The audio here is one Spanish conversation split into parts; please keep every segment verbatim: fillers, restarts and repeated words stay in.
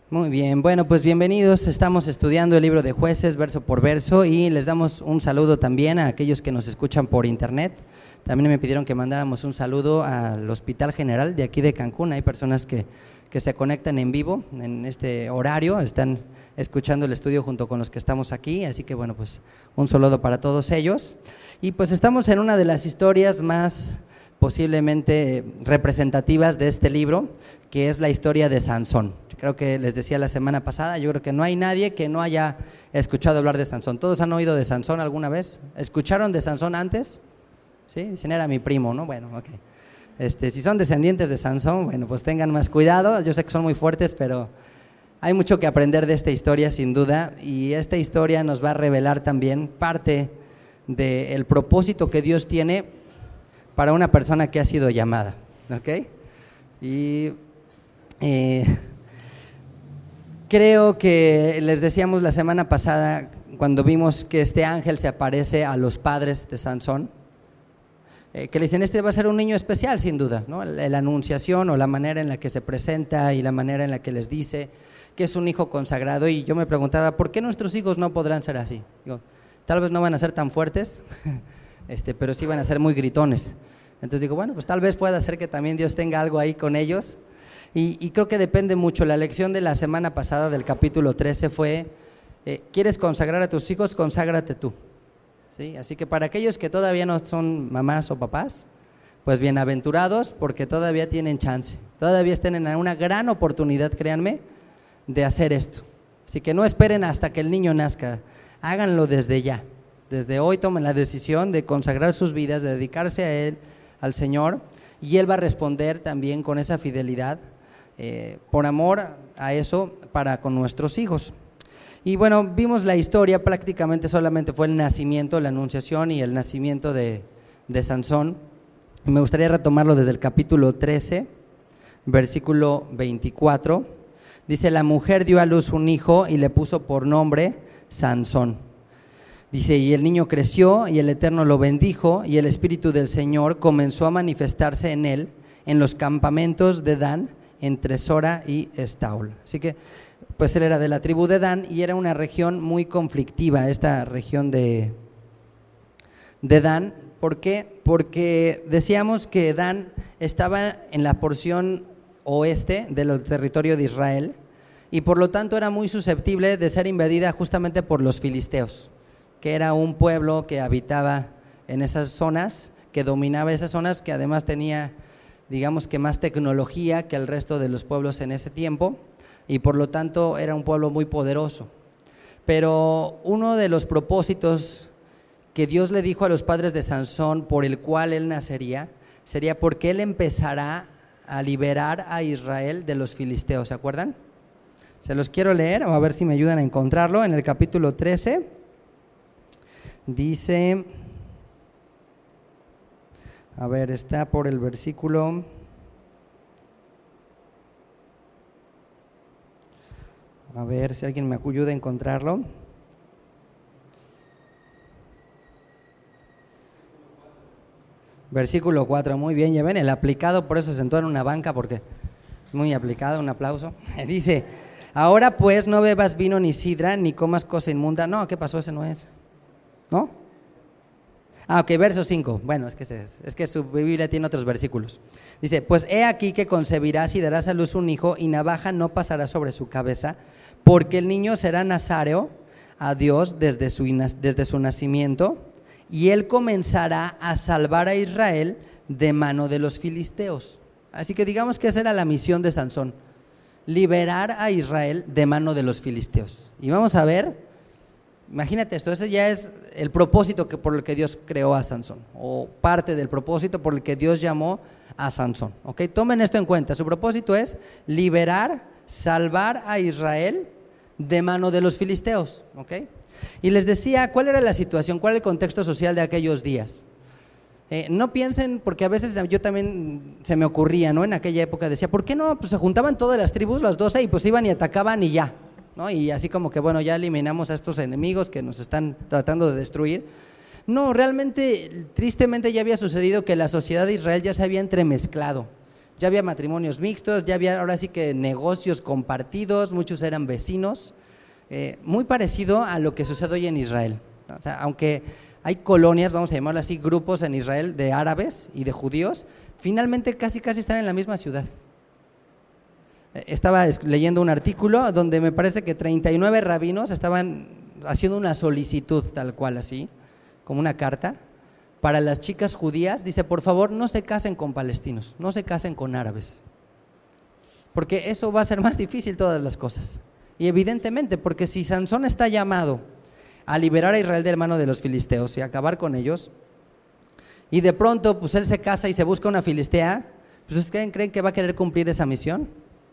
Muy bien, bueno, pues bienvenidos. Estamos estudiando el libro de Jueces verso por verso y les damos un saludo también a aquellos que nos escuchan por internet. También me pidieron que mandáramos un saludo al Hospital General de aquí de Cancún. Hay personas que, que se conectan en vivo en este horario, están escuchando el estudio junto con los que estamos aquí, así que bueno, pues un saludo para todos ellos. Y pues estamos en una de las historias más posiblemente representativas de este libro, que es la historia de Sansón. Creo que les decía la semana pasada, yo creo que no hay nadie que no haya escuchado hablar de Sansón. ¿Todos han oído de Sansón alguna vez? ¿Escucharon de Sansón antes? Sí, dicen era mi primo, ¿no? Bueno, ok. Este, si son descendientes de Sansón, bueno, pues tengan más cuidado. Yo sé que son muy fuertes, pero hay mucho que aprender de esta historia, sin duda. Y esta historia nos va a revelar también parte del propósito que Dios tiene para una persona que ha sido llamada, ¿ok? Y eh, creo que les decíamos la semana pasada, cuando vimos que este ángel se aparece a los padres de Sansón, eh, que le dicen, este va a ser un niño especial, sin duda, ¿no? La, la anunciación o la manera en la que se presenta y la manera en la que les dice que es un hijo consagrado. Y yo me preguntaba, ¿por qué nuestros hijos no podrán ser así? Digo, tal vez no van a ser tan fuertes, este, pero sí van a ser muy gritones. Entonces digo, bueno, pues tal vez pueda ser que también Dios tenga algo ahí con ellos. Y, y creo que depende mucho. La lección de la semana pasada del capítulo trece fue, eh, ¿quieres consagrar a tus hijos? Conságrate tú, ¿sí? Así que para aquellos que todavía no son mamás o papás, pues bienaventurados, porque todavía tienen chance, todavía tienen una gran oportunidad, créanme, de hacer esto. Así que no esperen hasta que el niño nazca, háganlo desde ya. Desde hoy tomen la decisión de consagrar sus vidas, de dedicarse a Él, al Señor, y Él va a responder también con esa fidelidad, eh, por amor a eso, para con nuestros hijos. Y bueno, vimos la historia, prácticamente solamente fue el nacimiento, la anunciación y el nacimiento de, de Sansón. Me gustaría retomarlo desde el capítulo trece, versículo veinticuatro. Dice, la mujer dio a luz un hijo y le puso por nombre Sansón. Dice, y el niño creció y el Eterno lo bendijo y el Espíritu del Señor comenzó a manifestarse en él en los campamentos de Dan, entre Sora y Estaol. Así que, pues él era de la tribu de Dan y era una región muy conflictiva, esta región de, de Dan. ¿Por qué? Porque decíamos que Dan estaba en la porción oeste del territorio de Israel y por lo tanto era muy susceptible de ser invadida justamente por los filisteos, que era un pueblo que habitaba en esas zonas, que dominaba esas zonas, que además tenía, digamos que más tecnología que el resto de los pueblos en ese tiempo, y por lo tanto era un pueblo muy poderoso. Pero uno de los propósitos que Dios le dijo a los padres de Sansón por el cual él nacería, sería porque él empezará a liberar a Israel de los filisteos, ¿se acuerdan? Se los quiero leer, o a ver si me ayudan a encontrarlo, en el capítulo trece. Dice, a ver, está por el versículo, a ver si alguien me ayuda a encontrarlo. Versículo cuatro, muy bien, ya ven, el aplicado, por eso se sentó en una banca, porque es muy aplicado, un aplauso. Dice, ahora pues no bebas vino ni sidra, ni comas cosa inmunda. No, ¿qué pasó? Ese no es. ¿No? Ah, ok, verso cinco. Bueno, es que, se, es que su Biblia tiene otros versículos. Dice, pues he aquí que concebirás y darás a luz un hijo, y navaja no pasará sobre su cabeza, porque el niño será nazareo a Dios desde su, desde su nacimiento, y él comenzará a salvar a Israel de mano de los filisteos. Así que digamos que esa era la misión de Sansón, liberar a Israel de mano de los filisteos. Y vamos a ver, imagínate esto, ese ya es el propósito que por el que Dios creó a Sansón, o parte del propósito por el que Dios llamó a Sansón. ¿Ok? Tomen esto en cuenta, su propósito es liberar, salvar a Israel de mano de los filisteos. ¿Ok? Y les decía, ¿cuál era la situación? ¿Cuál era el contexto social de aquellos días? Eh, no piensen, porque a veces yo también se me ocurría, ¿no? En aquella época decía, ¿por qué no? Pues se juntaban todas las tribus, las doce, y pues iban y atacaban y ya, ¿no? Y así como que, bueno, ya eliminamos a estos enemigos que nos están tratando de destruir. No, realmente, tristemente ya había sucedido que la sociedad de Israel ya se había entremezclado. Ya había matrimonios mixtos, ya había ahora sí que negocios compartidos, muchos eran vecinos, eh, muy parecido a lo que sucede hoy en Israel, ¿no? O sea, aunque hay colonias, vamos a llamarlo así, grupos en Israel de árabes y de judíos, finalmente casi casi están en la misma ciudad. Estaba leyendo un artículo donde me parece que treinta y nueve rabinos estaban haciendo una solicitud tal cual así, como una carta, para las chicas judías. Dice, por favor, no se casen con palestinos, no se casen con árabes, porque eso va a ser más difícil todas las cosas. Y evidentemente, porque si Sansón está llamado a liberar a Israel de la mano de los filisteos y acabar con ellos, y de pronto pues él se casa y se busca una filistea, pues ¿ustedes creen que va a querer cumplir esa misión?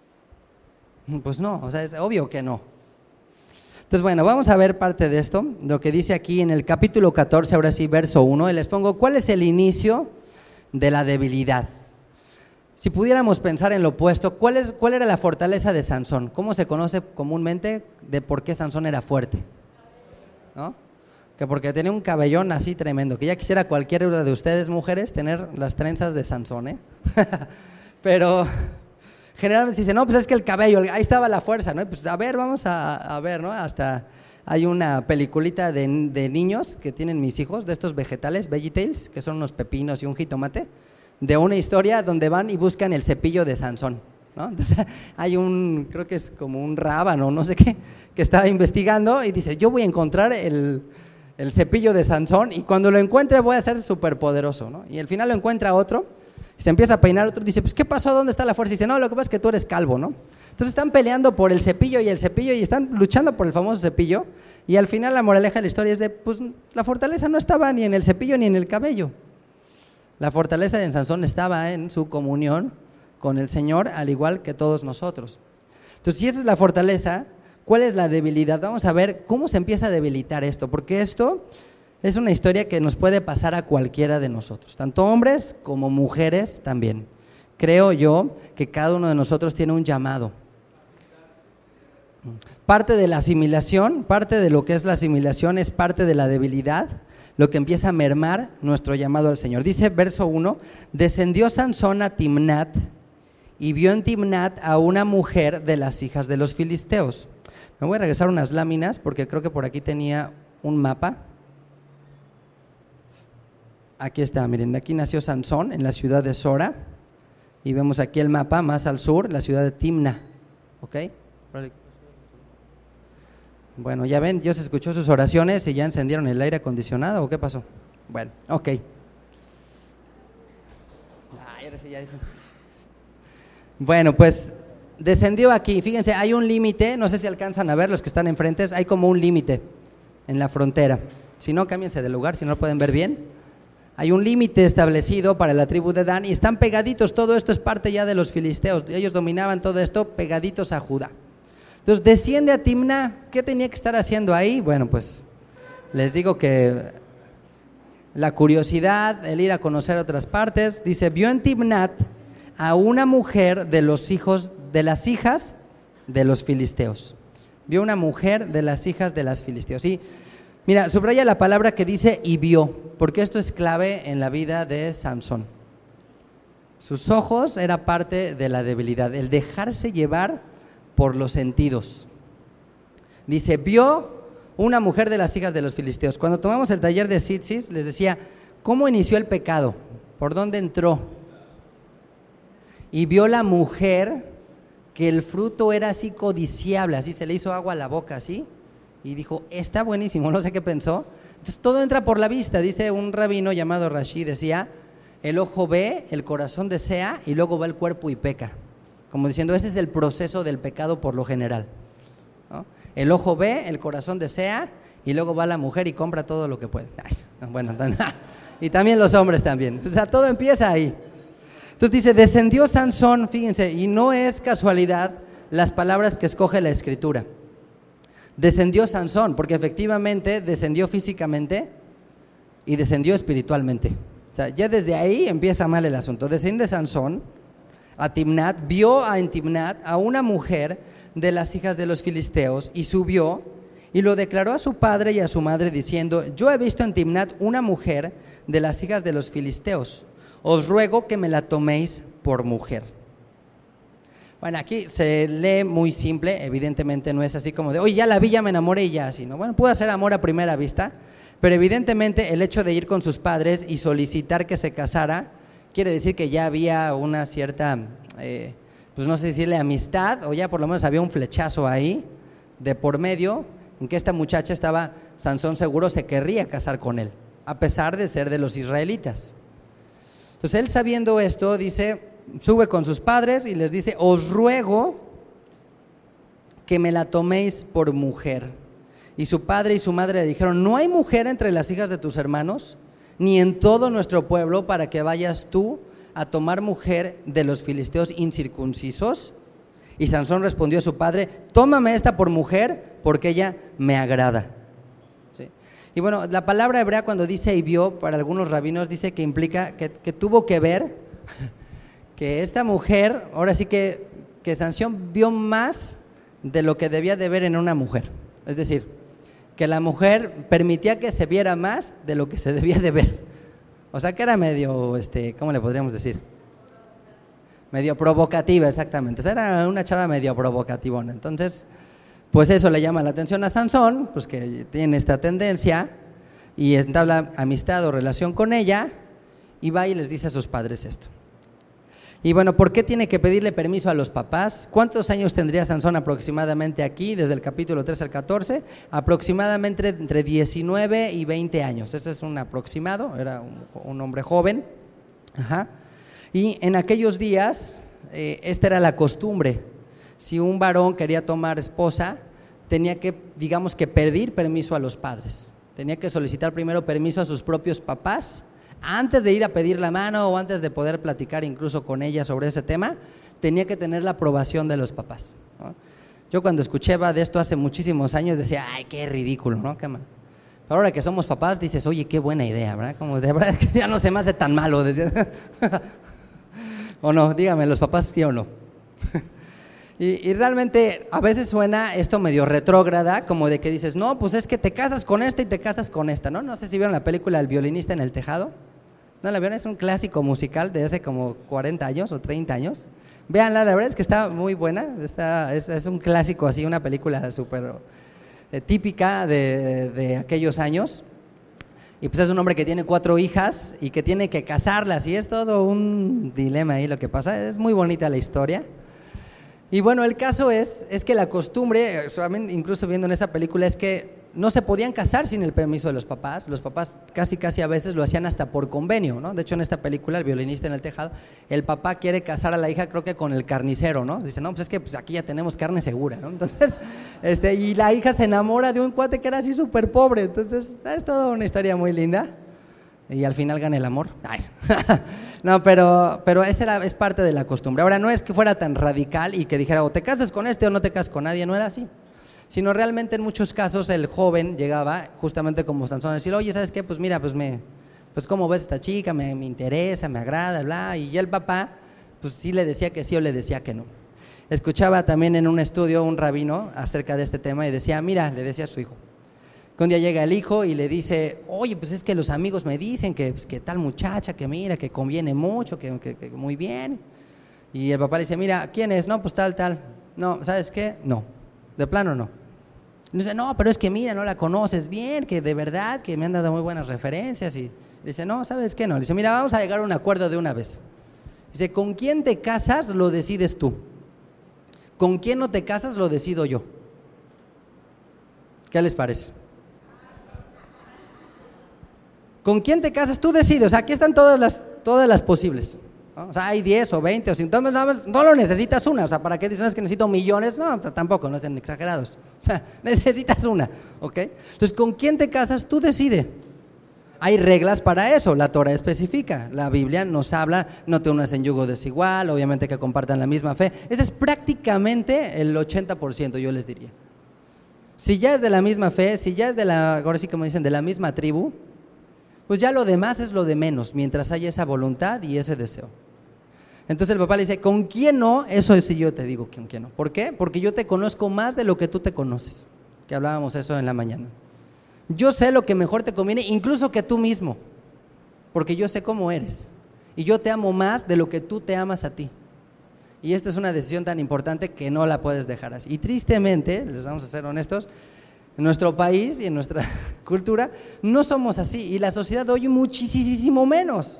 Pues no, o sea, es obvio que no. Entonces, bueno, vamos a ver parte de esto, lo que dice aquí en el capítulo catorce, ahora sí, verso uno, y les pongo, ¿cuál es el inicio de la debilidad? Si pudiéramos pensar en lo opuesto, ¿cuál, es, ¿cuál era la fortaleza de Sansón? ¿Cómo se conoce comúnmente de por qué Sansón era fuerte? ¿No? Que porque tenía un cabellón así tremendo, que ya quisiera cualquiera de ustedes, mujeres, tener las trenzas de Sansón, ¿eh? Pero generalmente se dice, no, pues es que el cabello, ahí estaba la fuerza, ¿no? Pues a ver, vamos a, a ver, ¿no? Hasta hay una peliculita de, de niños que tienen mis hijos, de estos vegetales, VeggieTales, que son unos pepinos y un jitomate, de una historia donde van y buscan el cepillo de Sansón, ¿no? Entonces hay un, creo que es como un rábano, no sé qué, que estaba investigando y dice, yo voy a encontrar el, el cepillo de Sansón y cuando lo encuentre voy a ser súper poderoso, ¿no? Y al final lo encuentra otro, se empieza a peinar, otro dice, pues ¿qué pasó? ¿Dónde está la fuerza? Y dice, no, lo que pasa es que tú eres calvo, ¿no? Entonces están peleando por el cepillo y el cepillo y están luchando por el famoso cepillo y al final la moraleja de la historia es de, pues la fortaleza no estaba ni en el cepillo ni en el cabello. La fortaleza de Sansón estaba en su comunión con el Señor, al igual que todos nosotros. Entonces, si esa es la fortaleza, ¿cuál es la debilidad? Vamos a ver cómo se empieza a debilitar esto, porque esto es una historia que nos puede pasar a cualquiera de nosotros, tanto hombres como mujeres también. Creo yo que cada uno de nosotros tiene un llamado. Parte de la asimilación, parte de lo que es la asimilación es parte de la debilidad, lo que empieza a mermar nuestro llamado al Señor. Dice verso uno, descendió Sansón a Timnat y vio en Timnat a una mujer de las hijas de los filisteos. Me voy a regresar unas láminas porque creo que por aquí tenía un mapa. Aquí está, miren, aquí nació Sansón en la ciudad de Sora y vemos aquí el mapa más al sur, la ciudad de Timna, ¿ok? Bueno, ya ven, Dios escuchó sus oraciones y ya encendieron el aire acondicionado, ¿o qué pasó? Bueno, ok. Ay, ahora sí ya es. Bueno, pues descendió aquí, fíjense, hay un límite, no sé si alcanzan a ver los que están enfrente, hay como un límite en la frontera. Si no, cámbiense de lugar, si no lo pueden ver bien. Hay un límite establecido para la tribu de Dan y están pegaditos, todo esto es parte ya de los filisteos, ellos dominaban todo esto pegaditos a Judá. Entonces desciende a Timna, ¿qué tenía que estar haciendo ahí? Bueno, pues les digo que la curiosidad, el ir a conocer otras partes, dice, vio en Timnat a una mujer de los hijos, de las hijas de los filisteos. Vio una mujer de las hijas de las filisteos. Sí, mira, subraya la palabra que dice y vio, porque esto es clave en la vida de Sansón. Sus ojos era parte de la debilidad, el dejarse llevar por los sentidos. Dice, vio una mujer de las hijas de los filisteos. Cuando tomamos el taller de Sitsis, les decía, ¿cómo inició el pecado? ¿Por dónde entró? Y vio la mujer que el fruto era así codiciable, así se le hizo agua a la boca, así, y dijo, está buenísimo, no sé qué pensó. Entonces todo entra por la vista, dice un rabino llamado Rashi, decía, el ojo ve, el corazón desea, y luego va el cuerpo y peca. Como diciendo, este es el proceso del pecado por lo general, ¿no? El ojo ve, el corazón desea, y luego va la mujer y compra todo lo que puede. Ay, bueno, y también los hombres también, o sea, todo empieza ahí. Entonces dice, descendió Sansón, fíjense, y no es casualidad las palabras que escoge la Escritura. Descendió Sansón, porque efectivamente descendió físicamente y descendió espiritualmente. O sea, ya desde ahí empieza mal el asunto. Desciende Sansón a Timnat, vio a, en Timnat a una mujer de las hijas de los filisteos y subió y lo declaró a su padre y a su madre diciendo, yo he visto en Timnat una mujer de las hijas de los filisteos, os ruego que me la toméis por mujer. Bueno, aquí se lee muy simple, evidentemente no es así como de, oye, ya la vi, ya me enamoré y ya, así, ¿no? Bueno, puede ser amor a primera vista, pero evidentemente el hecho de ir con sus padres y solicitar que se casara, quiere decir que ya había una cierta, eh, pues no sé decirle amistad, o ya por lo menos había un flechazo ahí, de por medio, en que esta muchacha estaba, Sansón seguro se querría casar con él, a pesar de ser de los israelitas. Entonces él, sabiendo esto, dice, sube con sus padres y les dice, os ruego que me la toméis por mujer. Y su padre y su madre le dijeron, no hay mujer entre las hijas de tus hermanos, ni en todo nuestro pueblo, para que vayas tú a tomar mujer de los filisteos incircuncisos. Y Sansón respondió a su padre, tómame esta por mujer, porque ella me agrada. ¿Sí? Y bueno, la palabra hebrea cuando dice y vio, para algunos rabinos dice que implica que, que tuvo que ver, que esta mujer, ahora sí que, que Sansón vio más de lo que debía de ver en una mujer. Es decir, que la mujer permitía que se viera más de lo que se debía de ver. O sea que era medio, este, ¿cómo le podríamos decir? Medio provocativa, exactamente. O sea, era una chava medio provocativona. Entonces, pues eso le llama la atención a Sansón, pues que tiene esta tendencia y entabla amistad o relación con ella y va y les dice a sus padres esto. Y bueno, ¿por qué tiene que pedirle permiso a los papás? ¿Cuántos años tendría Sansón aproximadamente aquí, desde el capítulo tres al catorce? Aproximadamente entre diecinueve y veinte años. Ese es un aproximado, era un, un hombre joven. Ajá. Y en aquellos días, eh, esta era la costumbre. Si un varón quería tomar esposa, tenía que, digamos que pedir permiso a los padres. Tenía que solicitar primero permiso a sus propios papás. Antes de ir a pedir la mano o antes de poder platicar incluso con ella sobre ese tema, tenía que tener la aprobación de los papás, ¿no? Yo cuando escuchaba de esto hace muchísimos años decía, ay, qué ridículo, ¿no? Qué mal. Pero ahora que somos papás dices, oye, qué buena idea, ¿verdad? Como de verdad que ya no se me hace tan malo. ¿O no? Dígame, los papás, ¿sí o no? Y, y realmente a veces suena esto medio retrógrada, como de que dices, no, pues es que te casas con esta y te casas con esta, ¿no? No sé si vieron la película El violinista en el tejado. ¿No la vieron? Es un clásico musical de hace como cuarenta años o treinta años. Véanla, la verdad es que está muy buena. Está, es, es un clásico así, una película súper eh, típica de, de aquellos años. Y pues es un hombre que tiene cuatro hijas y que tiene que casarlas y es todo un dilema ahí lo que pasa. Es muy bonita la historia. Y bueno, el caso es, es que la costumbre, incluso viendo en esa película, es que no se podían casar sin el permiso de los papás. Los papás casi casi a veces lo hacían hasta por convenio, ¿no? De hecho, en esta película, El violinista en el tejado, el papá quiere casar a la hija, creo que con el carnicero, ¿no? Dice, no, pues es que pues aquí ya tenemos carne segura, ¿no? Entonces, este, y la hija se enamora de un cuate que era así súper pobre. Entonces, es toda una historia muy linda. Y al final gana el amor. Ay. No, pero, pero esa era, es parte de la costumbre. Ahora, no es que fuera tan radical y que dijera, o te casas con este o no te casas con nadie, no era así. Sino realmente en muchos casos el joven llegaba, justamente como Sansón, a decir, oye, ¿sabes qué? Pues mira, pues me, pues cómo ves esta chica, me, me interesa, me agrada, bla. Y el papá, pues sí le decía que sí o le decía que no. Escuchaba también en un estudio un rabino acerca de este tema y decía, mira, le decía a su hijo, que un día llega el hijo y le dice, oye, pues es que los amigos me dicen que, pues, que tal muchacha, que mira, que conviene mucho, que, que, que muy bien. Y el papá le dice, mira, ¿quién es? No, pues tal, tal. No, ¿sabes qué? No, de plano no. Y dice, no, pero es que mira, no la conoces bien, que de verdad, que me han dado muy buenas referencias. Y dice, no, ¿sabes qué? No. Le dice, mira, vamos a llegar a un acuerdo de una vez. Dice, con quién te casas lo decides tú. Con quién no te casas lo decido yo. ¿Qué les parece? ¿Con quién te casas? Tú decides. O sea, aquí están todas las, todas las posibles, ¿no? O sea, hay diez o veinte o cinco. Nada más, no lo necesitas una. O sea, ¿para qué dicen es que necesito millones? No, tampoco, no sean exagerados. O sea, necesitas una, ¿ok? Entonces, ¿con quién te casas? Tú decides. Hay reglas para eso, la Torah especifica. La Biblia nos habla, no te unas en yugo desigual, obviamente que compartan la misma fe. Ese es prácticamente el ochenta por ciento, yo les diría. Si ya es de la misma fe, si ya es de la, ahora sí como dicen, de la misma tribu, pues ya lo demás es lo de menos, mientras haya esa voluntad y ese deseo. Entonces el papá le dice, ¿con quién no? Eso es si yo te digo con quién no. ¿Por qué? Porque yo te conozco más de lo que tú te conoces, que hablábamos eso en la mañana. Yo sé lo que mejor te conviene, incluso que tú mismo, porque yo sé cómo eres. y yo te amo más de lo que tú te amas a ti. Y esta es una decisión tan importante que no la puedes dejar así. Y tristemente, les vamos a ser honestos, en nuestro país y en nuestra cultura no somos así, y la sociedad hoy muchísimo menos.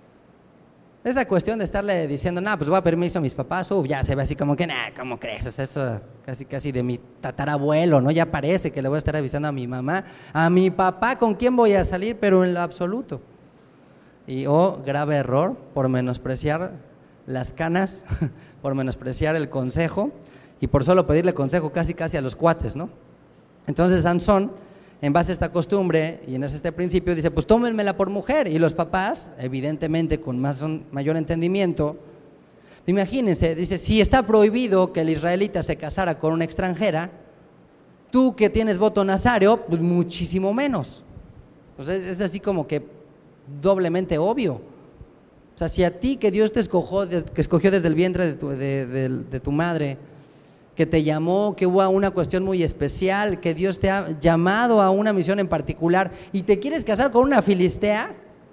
Esa cuestión de estarle diciendo, no, pues voy a permiso a mis papás, uf, ya se ve así como que, nah, ¿cómo crees? Es eso casi casi de mi tatarabuelo, ¿no? Ya parece que le voy a estar avisando a mi mamá, a mi papá, ¿con quién voy a salir? Pero en lo absoluto. Y oh, grave error, por menospreciar las canas, por menospreciar el consejo, y por solo pedirle consejo casi casi a los cuates, ¿no? Entonces Sansón, en base a esta costumbre y en este principio, dice, pues tómenmela por mujer. Y los papás, evidentemente con más, mayor entendimiento, imagínense, dice, si está prohibido que el israelita se casara con una extranjera, tú que tienes voto nazario, pues muchísimo menos. Pues es, es así como que doblemente obvio. O sea, si a ti que Dios te escogió, que escogió desde el vientre de tu, de, de, de tu madre, que te llamó, que hubo una cuestión muy especial, que Dios te ha llamado a una misión en particular, y te quieres casar con una filistea,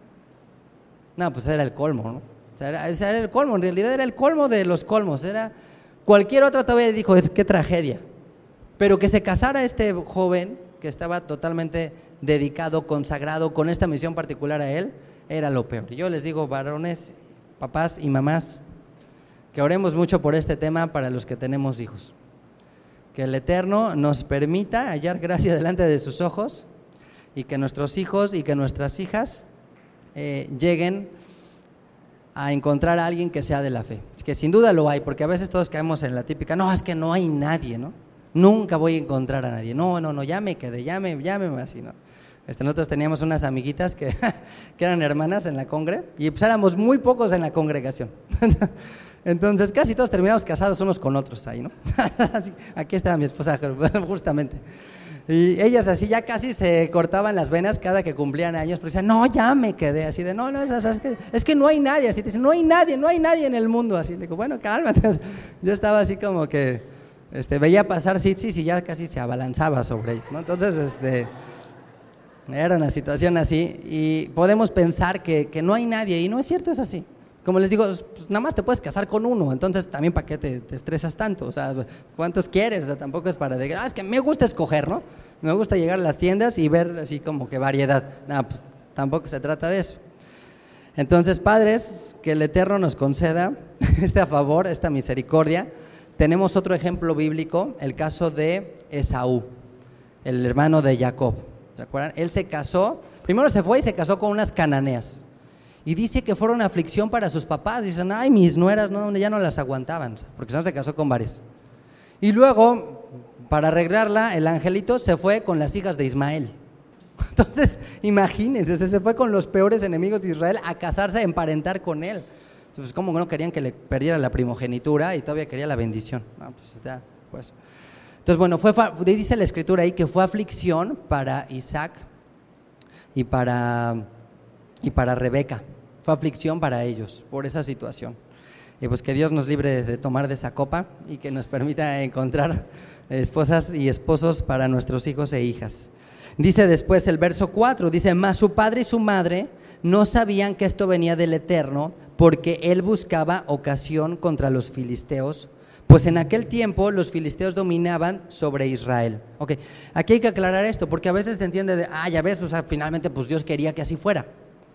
no, pues era el colmo, ¿no? O sea, era, ese era el colmo, en realidad era el colmo de los colmos, era cualquier otra todavía dijo, es qué tragedia, pero que se casara este joven, que estaba totalmente dedicado, consagrado, con esta misión particular a él, era lo peor. Yo les digo, varones, papás y mamás, que oremos mucho por este tema para los que tenemos hijos. Que el Eterno nos permita hallar gracia delante de sus ojos, y que nuestros hijos y que nuestras hijas eh, lleguen a encontrar a alguien que sea de la fe. Que sin duda lo hay, porque a veces todos caemos en la típica, no, es que no hay nadie, ¿no? Nunca voy a encontrar a nadie. No, no, no, ya me quedé, ya me, ya me así, ¿no? Este, nosotros teníamos unas amiguitas que, que eran hermanas en la congre, y pues éramos muy pocos en la congregación. Entonces casi todos terminamos casados unos con otros ahí, ¿no? Aquí estaba mi esposa justamente, y ellas así ya casi se cortaban las venas cada que cumplían años, pero decían, no, ya me quedé, así de, no, no, es, es, que, es que no hay nadie, así te dicen, no hay nadie, no hay nadie en el mundo, así, le digo, bueno, cálmate. Yo estaba así como que, este, veía pasar sitsis y ya casi se abalanzaba sobre ellos, ¿no? Entonces, este, era una situación así, y podemos pensar que, que no hay nadie, y no es cierto, es así. Como les digo, pues nada más te puedes casar con uno, entonces también para qué te, te estresas tanto, o sea, ¿cuántos quieres? O sea, tampoco es para decir, ah, es que me gusta escoger, ¿no? Me gusta llegar a las tiendas y ver así como que variedad. No, pues tampoco se trata de eso. Entonces, padres, que el Eterno nos conceda este favor, esta misericordia. Tenemos otro ejemplo bíblico, el caso de Esaú, el hermano de Jacob, ¿se acuerdan? Él se casó, primero se fue y se casó con unas cananeas. Y dice que fueron aflicción para sus papás. Dicen, ay, mis nueras no, ya no las aguantaban, porque no se casó con varias. Y luego, para arreglarla, el angelito se fue con las hijas de Ismael. Entonces, imagínense, se fue con los peores enemigos de Israel a casarse, a emparentar con él. Entonces, ¿cómo no querían que le perdiera la primogenitura y todavía quería la bendición? No, pues está, pues. Entonces, bueno, fue, dice la escritura ahí que fue aflicción para Isaac y para, y para Rebeca. Fue aflicción para ellos por esa situación. Y pues que Dios nos libre de, de tomar de esa copa y que nos permita encontrar esposas y esposos para nuestros hijos e hijas. Dice después el verso cuatro, dice, mas su padre y su madre no sabían que esto venía del Eterno, porque él buscaba ocasión contra los filisteos, pues en aquel tiempo los filisteos dominaban sobre Israel. Ok, aquí hay que aclarar esto, porque a veces se entiende de, ah, ya ves, o sea, finalmente pues Dios quería que así fuera.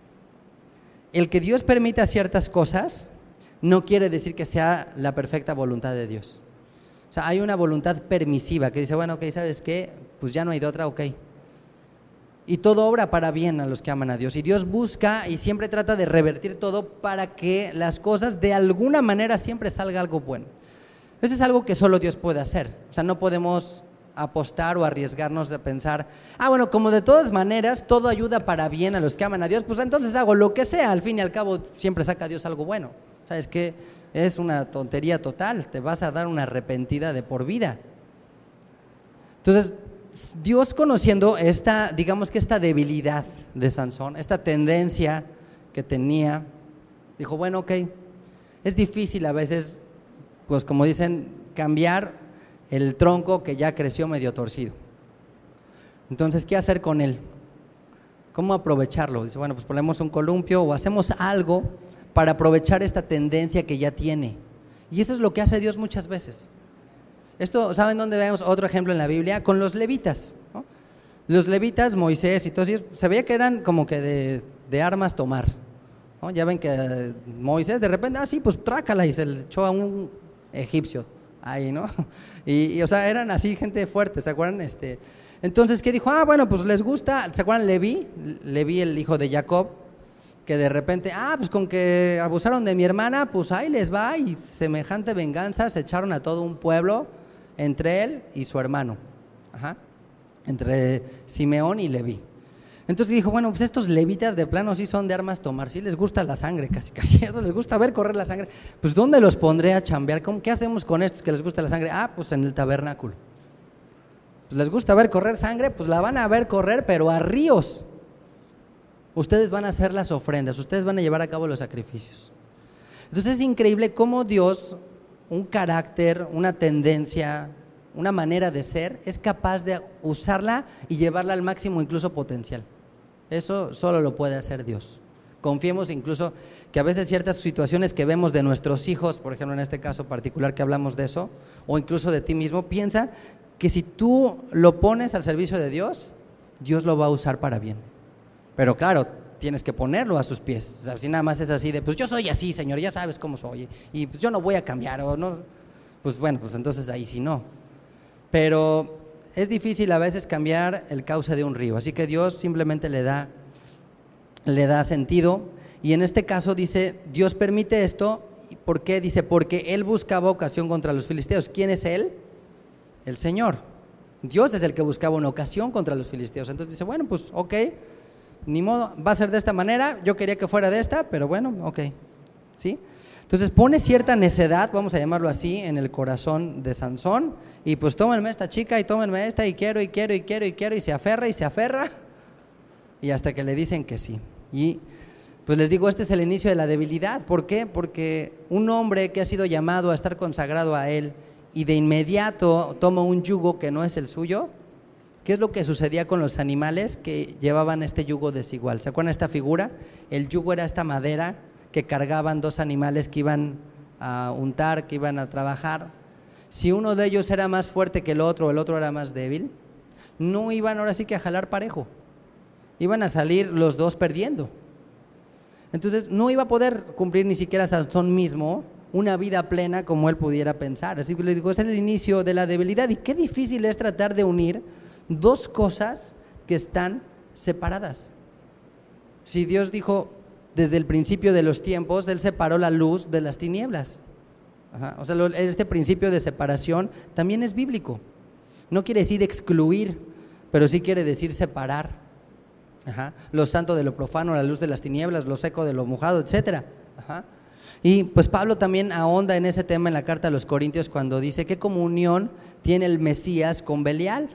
El que Dios permita ciertas cosas no quiere decir que sea la perfecta voluntad de Dios. O sea, hay una voluntad permisiva que dice, bueno, ok, ¿sabes qué? Pues ya no hay de otra, ok. Y todo obra para bien a los que aman a Dios. Y Dios busca y siempre trata de revertir todo para que las cosas de alguna manera siempre salga algo bueno. Eso es algo que solo Dios puede hacer. O sea, no podemos apostar o arriesgarnos de pensar, ah, bueno, como de todas maneras todo ayuda para bien a los que aman a Dios, pues entonces hago lo que sea, al fin y al cabo siempre saca Dios algo bueno. ¿Sabes qué? Es una tontería total, te vas a dar una arrepentida de por vida. Entonces, Dios, conociendo esta, digamos que esta debilidad de Sansón, esta tendencia que tenía, dijo, bueno, ok, es difícil a veces, pues como dicen, cambiar el tronco que ya creció medio torcido. Entonces, ¿qué hacer con él? ¿Cómo aprovecharlo? Dice, bueno, pues ponemos un columpio o hacemos algo para aprovechar esta tendencia que ya tiene. Y eso es lo que hace Dios muchas veces. Esto, ¿saben dónde vemos otro ejemplo en la Biblia? Con los levitas, ¿no? Los levitas, Moisés y todos ellos, se veía que eran como que de, de armas tomar, ¿no? Ya ven que Moisés de repente, ah sí, pues trácala, y se le echó a un egipcio ahí, ¿no? Y, y o sea, eran así gente fuerte, ¿se acuerdan? Este, entonces, ¿qué dijo? Ah, bueno, pues les gusta, ¿se acuerdan Leví? Leví, el hijo de Jacob, que de repente, ah, pues con que abusaron de mi hermana, pues ahí les va, y semejante venganza se echaron a todo un pueblo, entre él y su hermano, ajá, entre Simeón y Leví. Entonces dijo, bueno, pues estos levitas de plano sí son de armas tomar, sí les gusta la sangre, casi casi, eso les gusta ver correr la sangre. Pues ¿dónde los pondré a chambear? ¿Cómo, ¿Qué hacemos con estos que les gusta la sangre? Ah, pues en el tabernáculo. Pues les gusta ver correr sangre, pues la van a ver correr, pero a ríos. Ustedes van a hacer las ofrendas, ustedes van a llevar a cabo los sacrificios. Entonces es increíble cómo Dios, un carácter, una tendencia, una manera de ser, es capaz de usarla y llevarla al máximo incluso potencial. Eso solo lo puede hacer Dios. Confiemos incluso que a veces ciertas situaciones que vemos de nuestros hijos, por ejemplo en este caso particular que hablamos de eso, o incluso de ti mismo, piensa que si tú lo pones al servicio de Dios, Dios lo va a usar para bien. Pero claro, tienes que ponerlo a sus pies. O sea, si nada más es así de, pues yo soy así, Señor, ya sabes cómo soy, y pues yo no voy a cambiar, o no, pues bueno, pues entonces ahí sí no. Pero es difícil a veces cambiar el cauce de un río, así que Dios simplemente le da, le da sentido, y en este caso dice, Dios permite esto, ¿por qué? Dice, porque Él buscaba ocasión contra los filisteos. ¿Quién es Él? El Señor. Dios es el que buscaba una ocasión contra los filisteos. Entonces dice, bueno, pues ok, ni modo, va a ser de esta manera, yo quería que fuera de esta, pero bueno, ok, ¿sí? Entonces pone cierta necedad, vamos a llamarlo así, en el corazón de Sansón, y pues tómenme esta chica y tómenme esta, y quiero, y quiero, y quiero, y quiero, y se aferra, y se aferra, y hasta que le dicen que sí. Y pues les digo, este es el inicio de la debilidad. ¿Por qué? Porque un hombre que ha sido llamado a estar consagrado a Él, y de inmediato toma un yugo que no es el suyo. ¿Qué es lo que sucedía con los animales que llevaban este yugo desigual? ¿Se acuerdan de esta figura? El yugo era esta madera que cargaban dos animales que iban a untar, que iban a trabajar. Si uno de ellos era más fuerte que el otro, o el otro era más débil, no iban ahora sí que a jalar parejo, iban a salir los dos perdiendo. Entonces no iba a poder cumplir ni siquiera Sansón mismo una vida plena como él pudiera pensar. Así que les digo, es el inicio de la debilidad, y qué difícil es tratar de unir dos cosas que están separadas. Si Dios dijo desde el principio de los tiempos, Él separó la luz de las tinieblas. Ajá. O sea, este principio de separación también es bíblico. No quiere decir excluir, pero sí quiere decir separar. Ajá. Lo santo de lo profano, la luz de las tinieblas, lo seco de lo mojado, etcétera. Ajá. Y pues Pablo también ahonda en ese tema en la carta a los Corintios cuando dice, ¿qué comunión tiene el Mesías con Belial?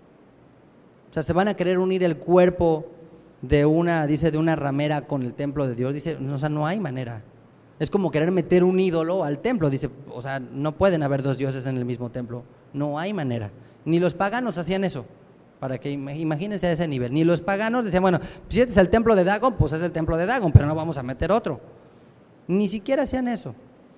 O sea, se van a querer unir el cuerpo de una, dice, de una ramera con el templo de Dios. Dice, o sea, no hay manera. Es como querer meter un ídolo al templo. Dice, o sea, no pueden haber dos dioses en el mismo templo. No hay manera. Ni los paganos hacían eso. Para que imagínense a ese nivel. Ni los paganos decían, bueno, si este es el templo de Dagon, pues es el templo de Dagon, pero no vamos a meter otro. Ni siquiera hacían eso.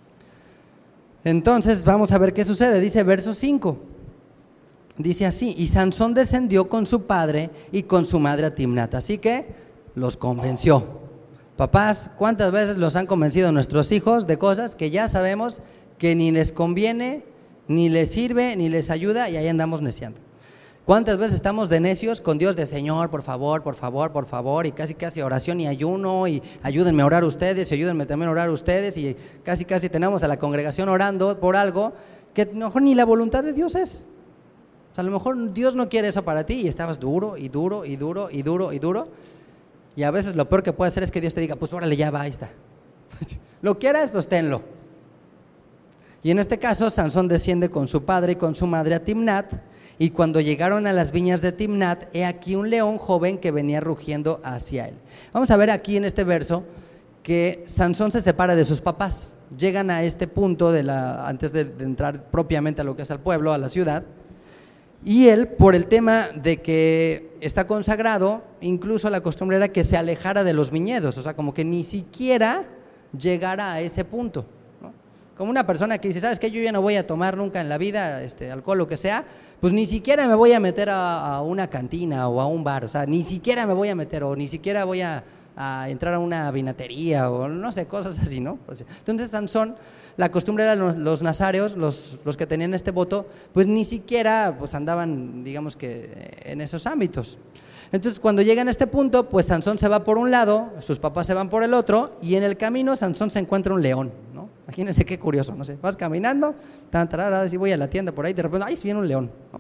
Entonces vamos a ver qué sucede. Dice verso cinco, dice así, y Sansón descendió con su padre y con su madre a Timnat, así que los convenció. Papás, ¿cuántas veces los han convencido nuestros hijos de cosas que ya sabemos que ni les conviene, ni les sirve, ni les ayuda, y ahí andamos neciando? ¿Cuántas veces estamos de necios con Dios de Señor, por favor, por favor, por favor, y casi casi oración y ayuno, y ayúdenme a orar ustedes, y ayúdenme también a orar ustedes, y casi casi tenemos a la congregación orando por algo que a lo mejor ni la voluntad de Dios es? O sea, a lo mejor Dios no quiere eso para ti, y estabas duro, y duro, y duro, y duro, y duro, y a veces lo peor que puede hacer es que Dios te diga, pues órale, ya va, ahí está. Lo quieras, pues tenlo. Y en este caso, Sansón desciende con su padre y con su madre a Timnat, y cuando llegaron a las viñas de Timnat, he aquí un león joven que venía rugiendo hacia él. Vamos a ver aquí en este verso que Sansón se separa de sus papás. Llegan a este punto, de la, antes de, de entrar propiamente a lo que es el pueblo, a la ciudad, y él, por el tema de que está consagrado, incluso la costumbre era que se alejara de los viñedos, o sea, como que ni siquiera llegara a ese punto, ¿no? Como una persona que dice, ¿sabes qué? Yo ya no voy a tomar nunca en la vida este, alcohol, lo que sea, pues ni siquiera me voy a meter a, a una cantina o a un bar, o sea, ni siquiera me voy a meter o ni siquiera voy a, a entrar a una vinatería o no sé, cosas así, ¿no? Entonces Sansón, la costumbre era los, los nazareos, los, los que tenían este voto, pues ni siquiera pues andaban, digamos que en esos ámbitos. Entonces cuando llegan a este punto, pues Sansón se va por un lado, sus papás se van por el otro, y en el camino Sansón se encuentra un león, ¿no? Imagínense qué curioso, no sé, vas caminando, tan, tarara, si voy a la tienda por ahí, de repente, ¡ay, viene un león! ¿No?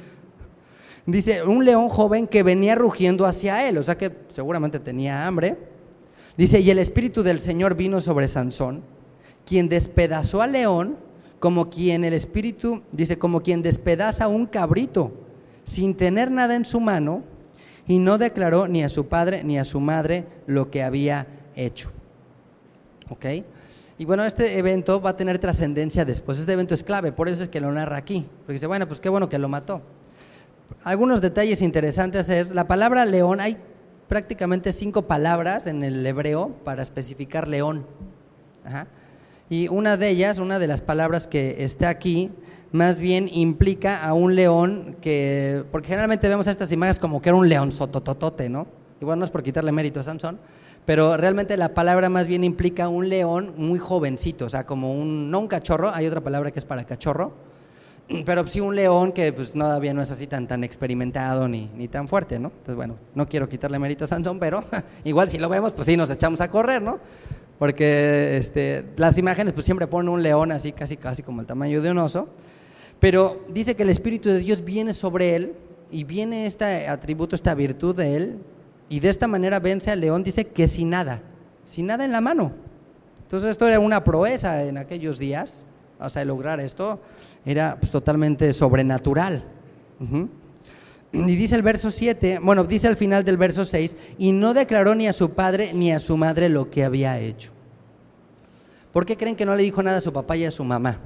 Dice, un león joven que venía rugiendo hacia él, o sea que seguramente tenía hambre. Dice, y el espíritu del Señor vino sobre Sansón, quien despedazó al león, como quien el espíritu, dice, como quien despedaza un cabrito, sin tener nada en su mano, y no declaró ni a su padre ni a su madre lo que había hecho. ¿Ok? Y bueno, este evento va a tener trascendencia después, este evento es clave, por eso es que lo narra aquí, porque dice, bueno, pues qué bueno que lo mató. Algunos detalles interesantes es, la palabra león, hay prácticamente cinco palabras en el hebreo para especificar león. Ajá. Y una de ellas, una de las palabras que está aquí, más bien implica a un león que, porque generalmente vemos estas imágenes como que era un león sotototote, ¿no? Igual no es por quitarle mérito a Sansón, pero realmente la palabra más bien implica un león muy jovencito, o sea, como un, no un cachorro, hay otra palabra que es para cachorro, pero sí un león que pues todavía no es así tan, tan experimentado ni, ni tan fuerte, ¿no? Entonces, bueno, no quiero quitarle mérito a Sansón, pero igual si lo vemos, pues sí nos echamos a correr, ¿no? Porque este, las imágenes pues siempre ponen un león así casi casi como el tamaño de un oso, pero dice que el Espíritu de Dios viene sobre él y viene este atributo, esta virtud de él, y de esta manera vence al león, dice que sin nada, sin nada en la mano. Entonces esto era una proeza en aquellos días, o sea, lograr esto era pues totalmente sobrenatural. Uh-huh. Y dice el verso siete, bueno, dice al final del verso seis, y no declaró ni a su padre ni a su madre lo que había hecho. ¿Por qué creen que no le dijo nada a su papá y a su mamá?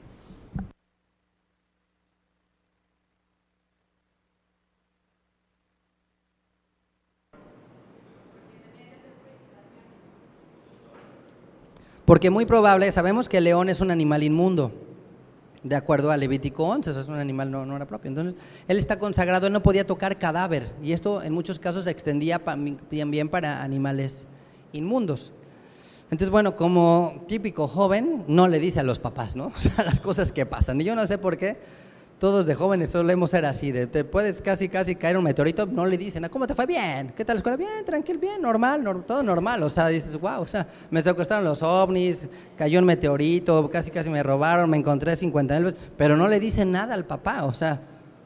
Porque muy probable, sabemos que el león es un animal inmundo, de acuerdo a Levítico once, eso es un animal no, no era propio. Entonces, él está consagrado, él no podía tocar cadáver, y esto en muchos casos se extendía también para animales inmundos. Entonces, bueno, como típico joven, no le dice a los papás, ¿no? O sea, las cosas que pasan, y yo no sé por qué, todos de jóvenes solemos ser así, de te puedes casi casi caer un meteorito, no le dicen, ¿cómo te fue? Bien, ¿qué tal la escuela? Bien, tranquilo, bien, normal, no, todo normal, o sea, dices, wow, o sea, me secuestraron los ovnis, cayó un meteorito, casi casi me robaron, me encontré cincuenta mil, pero no le dicen nada al papá, o sea,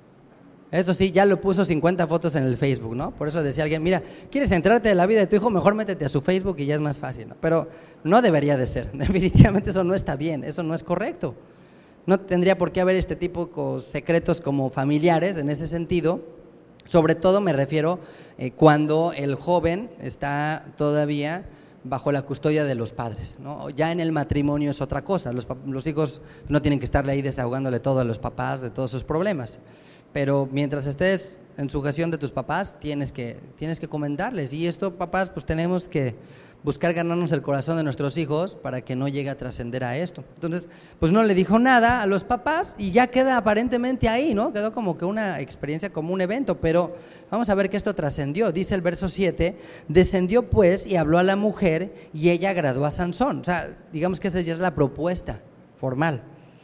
eso sí, ya lo puso cincuenta fotos en el Facebook, ¿no? Por eso decía alguien, mira, ¿quieres enterarte de la vida de tu hijo? Mejor métete a su Facebook y ya es más fácil, ¿no? Pero no debería de ser, definitivamente eso no está bien, eso no es correcto. No tendría por qué haber este tipo de secretos como familiares en ese sentido, sobre todo me refiero eh, cuando el joven está todavía bajo la custodia de los padres, ¿no? Ya en el matrimonio es otra cosa, los, los hijos no tienen que estarle ahí desahogándole todo a los papás de todos sus problemas, pero mientras estés en sujeción de tus papás tienes que, tienes que comentarles, y esto, papás, pues tenemos que buscar ganarnos el corazón de nuestros hijos para que no llegue a trascender a esto. Entonces, pues no le dijo nada a los papás y ya queda aparentemente ahí, ¿no? Quedó como que una experiencia, como un evento, pero vamos a ver que esto trascendió. Dice el verso siete, descendió pues y habló a la mujer y ella agradó a Sansón. O sea, digamos que esa ya es la propuesta formal.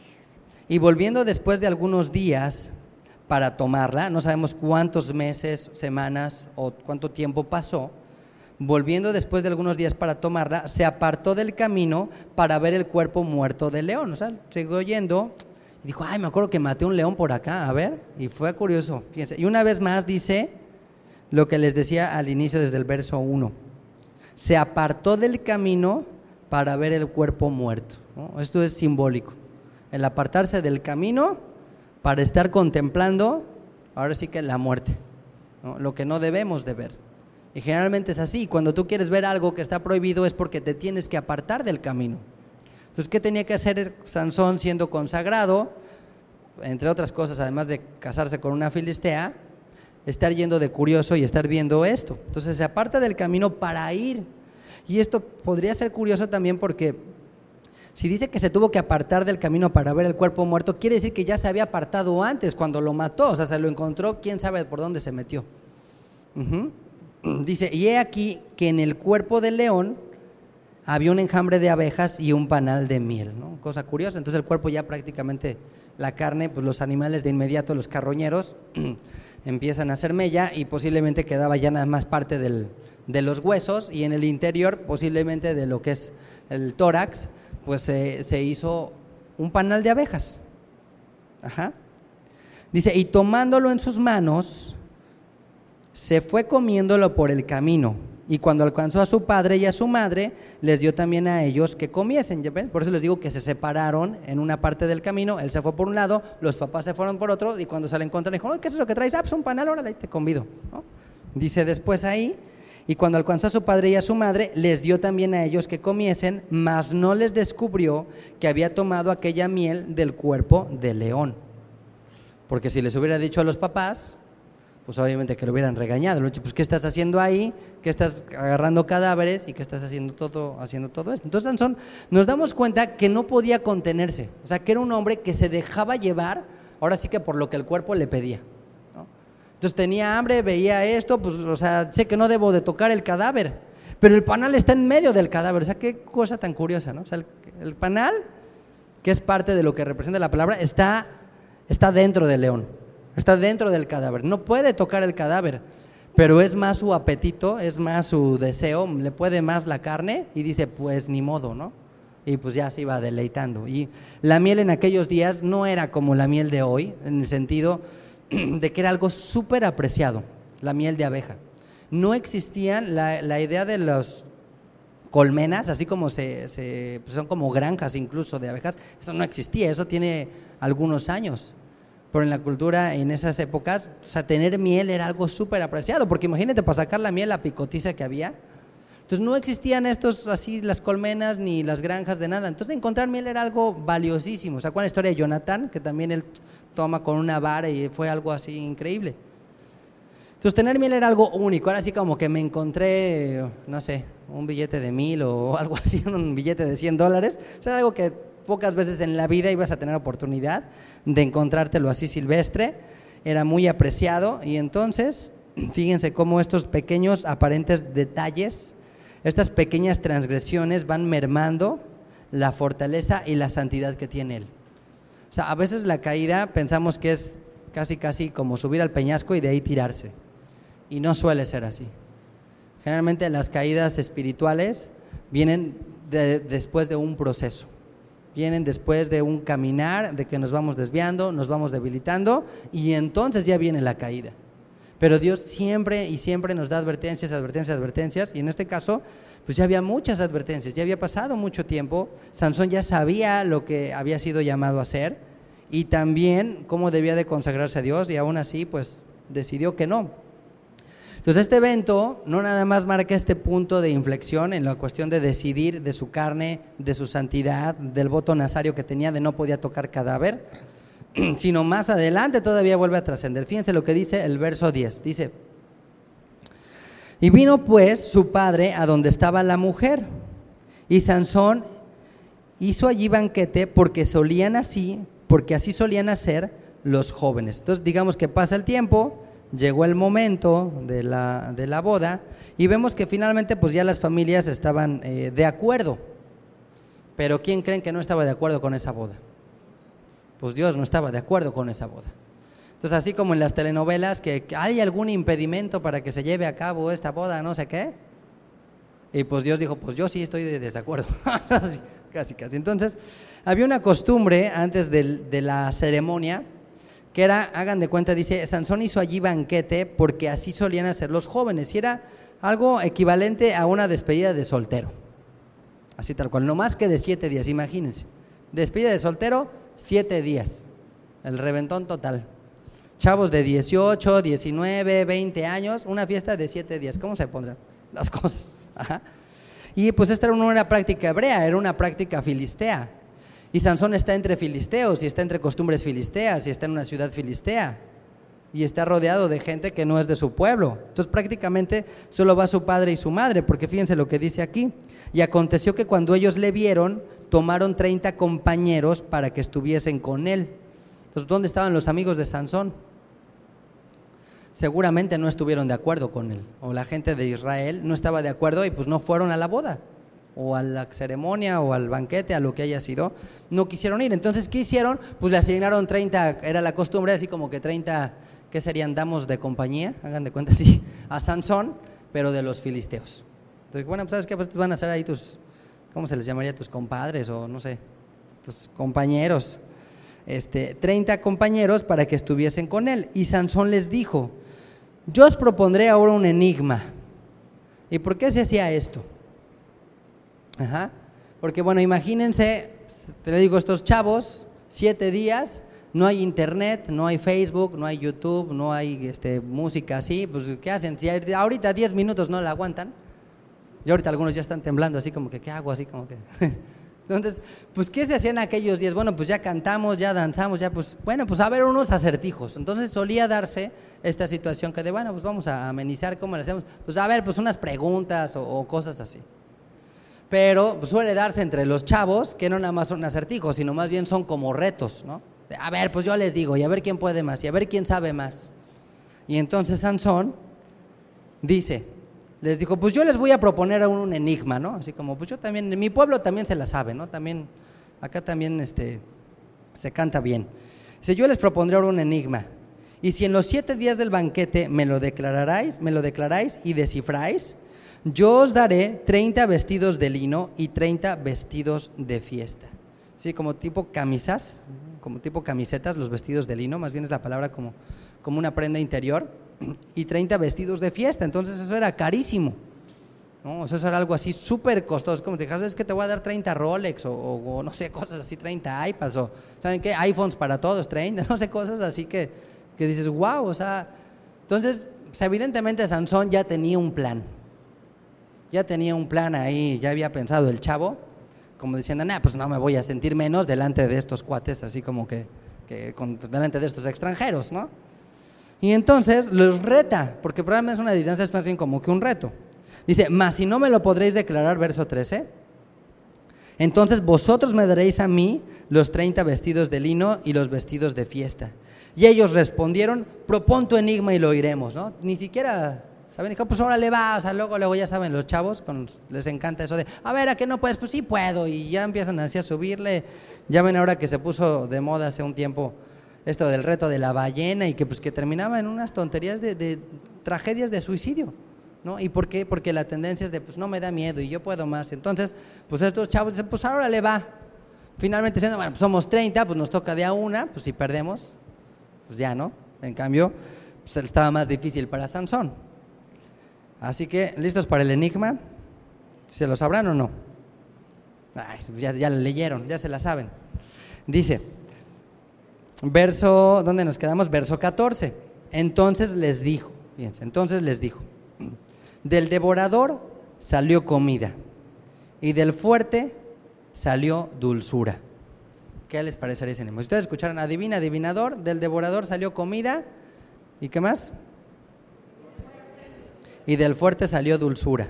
Y volviendo después de algunos días para tomarla, no sabemos cuántos meses, semanas o cuánto tiempo pasó, volviendo después de algunos días para tomarla, se apartó del camino para ver el cuerpo muerto del león. O sea, siguió yendo y dijo, ay, me acuerdo que maté un león por acá, a ver, y fue curioso, fíjense. Y una vez más dice lo que les decía al inicio desde el verso uno, se apartó del camino para ver el cuerpo muerto, ¿no? Esto es simbólico, el apartarse del camino para estar contemplando, ahora sí que la muerte, ¿no? Lo que no debemos de ver. Y generalmente es así, cuando tú quieres ver algo que está prohibido es porque te tienes que apartar del camino. Entonces, ¿qué tenía que hacer Sansón siendo consagrado? Entre otras cosas, además de casarse con una filistea, estar yendo de curioso y estar viendo esto. Entonces se aparta del camino para ir. Y esto podría ser curioso también porque si dice que se tuvo que apartar del camino para ver el cuerpo muerto, quiere decir que ya se había apartado antes cuando lo mató, o sea, se lo encontró, quién sabe por dónde se metió. Uh-huh. Dice, y he aquí que en el cuerpo del león había un enjambre de abejas y un panal de miel, ¿no? Cosa curiosa. Entonces el cuerpo ya prácticamente, la carne, pues los animales de inmediato, los carroñeros, empiezan a hacer mella y posiblemente quedaba ya nada más parte del, de los huesos, y en el interior posiblemente de lo que es el tórax, pues se, se hizo un panal de abejas. Ajá. Dice, y tomándolo en sus manos, se fue comiéndolo por el camino, y cuando alcanzó a su padre y a su madre, les dio también a ellos que comiesen. ¿Ya ven? Por eso les digo que se separaron en una parte del camino, él se fue por un lado, los papás se fueron por otro, y cuando se le encontraron, dijo, ¿qué es lo que traes? Ah, pues un panal, órale, te convido, ¿no? Dice después ahí, y cuando alcanzó a su padre y a su madre, les dio también a ellos que comiesen, mas no les descubrió que había tomado aquella miel del cuerpo del león. Porque si les hubiera dicho a los papás, pues obviamente que lo hubieran regañado. Le pues, ¿qué estás haciendo ahí? ¿Qué estás agarrando cadáveres? ¿Y qué estás haciendo todo, haciendo todo esto? Entonces Sansón, nos damos cuenta que no podía contenerse, o sea, que era un hombre que se dejaba llevar, ahora sí que por lo que el cuerpo le pedía, ¿no? Entonces tenía hambre, veía esto, pues, o sea, sé que no debo de tocar el cadáver, pero el panal está en medio del cadáver, o sea, qué cosa tan curiosa, ¿no? O sea, el, el panal, que es parte de lo que representa la palabra, está, está dentro del león. Está dentro del cadáver, no puede tocar el cadáver, pero es más su apetito, es más su deseo, le puede más la carne y dice, pues ni modo, ¿no? Y pues ya se iba deleitando. Y la miel en aquellos días no era como la miel de hoy, en el sentido de que era algo súper apreciado, la miel de abeja. No existían la, la idea de los colmenas, así como se, se pues son como granjas incluso de abejas, eso no existía, eso tiene algunos años. Pero en la cultura en esas épocas, o sea, tener miel era algo súper apreciado, porque imagínate para sacar la miel, la picotiza que había. Entonces no existían estos así, las colmenas ni las granjas de nada. Entonces encontrar miel era algo valiosísimo. ¿Se acuerdan la historia de Jonatán? Que también él toma con una vara y fue algo así increíble. Entonces tener miel era algo único. Ahora sí como que me encontré, no sé, un billete de mil o algo así, un billete de cien dólares. O sea, algo que pocas veces en la vida ibas a tener oportunidad de encontrártelo así silvestre, era muy apreciado. Y entonces, fíjense cómo estos pequeños aparentes detalles, estas pequeñas transgresiones van mermando la fortaleza y la santidad que tiene él. O sea, a veces la caída pensamos que es casi casi como subir al peñasco y de ahí tirarse, y no suele ser así. Generalmente las caídas espirituales vienen de, después de un proceso. Vienen después de un caminar, de que nos vamos desviando, nos vamos debilitando, y entonces ya viene la caída. Pero Dios siempre y siempre nos da advertencias, advertencias, advertencias, y en este caso, pues ya había muchas advertencias, ya había pasado mucho tiempo. Sansón ya sabía lo que había sido llamado a hacer, y también cómo debía de consagrarse a Dios, y aún así, pues, decidió que no. Entonces este evento no nada más marca este punto de inflexión en la cuestión de decidir de su carne, de su santidad, del voto nazario que tenía de no podía tocar cadáver, sino más adelante todavía vuelve a trascender. Fíjense lo que dice el verso diez, dice, y vino pues su padre a donde estaba la mujer, y Sansón hizo allí banquete porque solían así, porque así solían hacer los jóvenes. Entonces digamos que pasa el tiempo, llegó el momento de la, de la boda, y vemos que finalmente pues ya las familias estaban eh, de acuerdo. Pero ¿quién creen que no estaba de acuerdo con esa boda? Pues Dios no estaba de acuerdo con esa boda. Entonces, así como en las telenovelas que hay algún impedimento para que se lleve a cabo esta boda, no sé qué, y pues Dios dijo, pues yo sí estoy de desacuerdo. Casi, casi. Entonces, había una costumbre antes de, de la ceremonia, que era, hagan de cuenta, dice, Sansón hizo allí banquete porque así solían hacer los jóvenes, y era algo equivalente a una despedida de soltero, así tal cual, no más que de siete días, imagínense, despedida de soltero, siete días, el reventón total, chavos de dieciocho, diecinueve, veinte años, una fiesta de siete días, ¿cómo se pondrán las cosas? Ajá. Y pues esta no era práctica hebrea, era una práctica filistea. Y Sansón está entre filisteos, y está entre costumbres filisteas, y está en una ciudad filistea. y está rodeado de gente que no es de su pueblo. Entonces prácticamente solo va su padre y su madre, porque fíjense lo que dice aquí. Y aconteció que cuando ellos le vieron, tomaron treinta compañeros para que estuviesen con él. Entonces, ¿dónde estaban los amigos de Sansón? Seguramente no estuvieron de acuerdo con él, o la gente de Israel no estaba de acuerdo y pues no fueron a la boda, o a la ceremonia, o al banquete, a lo que haya sido, no quisieron ir. Entonces, ¿qué hicieron? Pues le asignaron treinta, era la costumbre, así como que treinta, ¿qué serían? Damos de compañía, hagan de cuenta así, a Sansón, pero de los filisteos. Entonces, bueno, pues ¿sabes qué? Pues van a ser ahí tus, ¿cómo se les llamaría? Tus compadres, o no sé, tus compañeros. Este, treinta compañeros para que estuviesen con él. Y Sansón les dijo: yo os propondré ahora un enigma. ¿Y por qué se hacía esto? Ajá. Porque bueno, imagínense, te digo, estos chavos, siete días, no hay internet, no hay Facebook, no hay YouTube, no hay este, música así, pues ¿qué hacen? Si ahorita diez minutos no la aguantan, y ahorita algunos ya están temblando así como que, ¿qué hago? Así como que... Entonces, pues ¿qué se hacían aquellos días? Bueno, pues ya cantamos, ya danzamos, ya pues, bueno, pues a ver unos acertijos. Entonces solía darse esta situación que de, bueno, pues vamos a amenizar, ¿cómo le hacemos? Pues a ver, pues unas preguntas o, o cosas así. Pero pues, suele darse entre los chavos que no nada más son acertijos, sino más bien son como retos, ¿no? A ver, pues yo les digo, y a ver quién puede más, y a ver quién sabe más. Y entonces Sansón dice, les dijo, pues yo les voy a proponer un enigma, ¿no? Así como, pues yo también, en mi pueblo también se la sabe, ¿no? También, acá también este, se canta bien. Dice, yo les propondré ahora un enigma. Y si en los siete días del banquete me lo declararáis, me lo declaráis y descifráis, yo os daré treinta vestidos de lino y treinta vestidos de fiesta. Sí, como tipo camisas, como tipo camisetas, los vestidos de lino, más bien es la palabra como, como una prenda interior, y treinta vestidos de fiesta. Entonces eso era carísimo, ¿no? O sea, eso era algo así súper costoso. Como te dijeras, es que te voy a dar treinta Rolex o, o, o no sé, cosas así, treinta iPads o, ¿saben qué? iPhones para todos, treinta, no sé, cosas así que, que dices, wow, o sea, entonces, pues, evidentemente Sansón ya tenía un plan, ya tenía un plan ahí, ya había pensado el chavo, como diciendo, nah, pues no me voy a sentir menos delante de estos cuates, así como que, que con, delante de estos extranjeros, ¿no? Y entonces los reta, porque probablemente es una distancia, es más bien como que un reto. Dice, mas si no me lo podréis declarar, verso trece, entonces vosotros me daréis a mí los treinta vestidos de lino y los vestidos de fiesta. Y ellos respondieron, propón tu enigma y lo oiremos, ¿no? Ni siquiera, ¿saben? Dijo, pues órale va, o sea, luego, luego ya saben los chavos, con, les encanta eso de, a ver, ¿a qué no puedes? Pues sí puedo, y ya empiezan así a subirle. Ya ven ahora que se puso de moda hace un tiempo esto del reto de la ballena y que pues que terminaba en unas tonterías de, de tragedias de suicidio, ¿no? ¿Y por qué? Porque la tendencia es de pues no me da miedo y yo puedo más. Entonces, pues estos chavos dicen, pues ahora le va. Finalmente diciendo, bueno, pues somos treinta, pues nos toca de a una, pues si perdemos, pues ya, ¿no? En cambio, pues estaba más difícil para Sansón. Así que, ¿listos para el enigma? ¿Se lo sabrán o no? Ay, ya, ya lo leyeron, ya se la saben. Dice, verso, ¿dónde nos quedamos? Verso catorce. Entonces les dijo, fíjense, entonces les dijo, del devorador salió comida y del fuerte salió dulzura. ¿Qué les parecería ese enigma? Si ustedes escucharon, adivina, adivinador, del devorador salió comida y ¿qué más? Y del fuerte salió dulzura.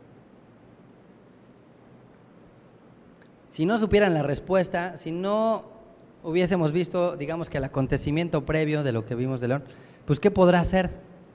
Si no supieran la respuesta, si no hubiésemos visto, digamos que el acontecimiento previo de lo que vimos de León, pues ¿qué podrá hacer?